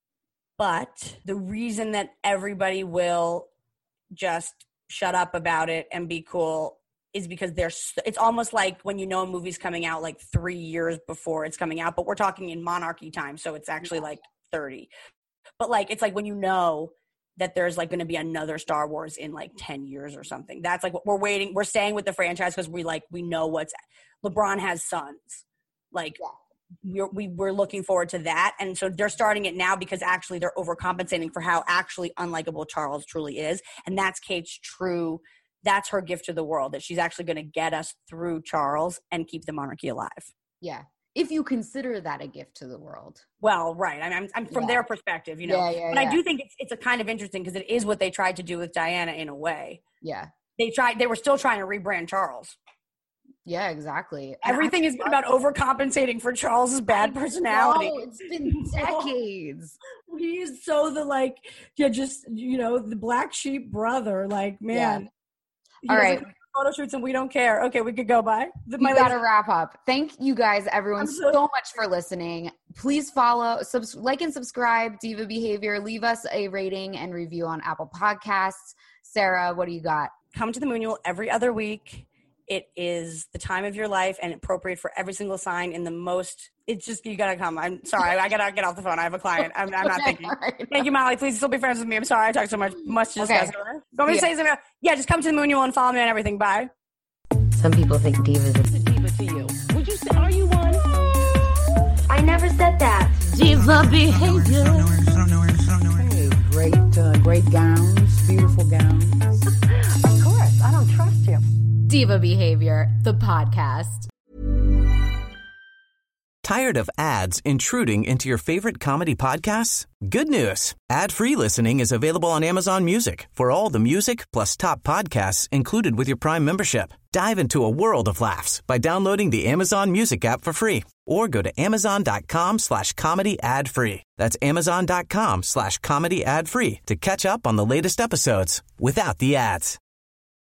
but the reason that everybody will just shut up about it and be cool is because there's it's almost like when you know a movie's coming out like three years before it's coming out, but we're talking in monarchy time, so it's actually like thirty. But like it's like when you know that there's like going to be another Star Wars in like ten years or something. That's like what we're waiting. We're staying with the franchise because we like we know what's LeBron has sons. Like we're, we we're looking forward to that, and so they're starting it now because actually they're overcompensating for how actually unlikable Charles truly is, and that's Kate's true. That's her gift to the world, that she's actually going to get us through Charles and keep the monarchy alive. Yeah. if you consider that a gift to the world. Well, right. I mean, I'm, I'm from Yeah. their perspective, you know. Yeah, yeah, but yeah. I do think it's it's a kind of interesting because it is what they tried to do with Diana in a way. Yeah. They tried. They were still trying to rebrand Charles. Yeah, exactly. Everything has been about overcompensating for Charles's bad personality. Oh, it's been decades. He is so the like, yeah, just you know, the black sheep brother. Like, man. All right. Photo shoots and we don't care. Okay, we could go by. The, We got to wrap up. Thank you guys, everyone, so- so much for listening. Please follow, subs- like and subscribe, Diva Behavior. Leave us a rating and review on Apple Podcasts. Sarah, what do you got? Come to the Moonual every other week. It is the time of your life and appropriate for every single sign in the most. It's just, you got to come. I'm sorry. I got to get off the phone. I have a client. I'm, I'm not Okay, thinking. all right. Thank you, Molly. Please still be friends with me. I'm sorry I talked so much. Much to discuss. Okay. Go me to Yeah. say something. Yeah, just come to the Moonual and follow me on everything. Bye. Some people think divas are... Who's a diva to you? Would you say, are you one? I never said that. Diva behavior. Hey, great, uh, great gowns, beautiful gowns. Of course, I don't trust you. Diva Behavior, the podcast. Tired of ads intruding into your favorite comedy podcasts? Good news. Ad-free listening is available on Amazon Music for all the music plus top podcasts included with your Prime membership. Dive into a world of laughs by downloading the Amazon Music app for free or go to amazon.com slash comedy ad free. That's amazon.com slash comedy ad free to catch up on the latest episodes without the ads.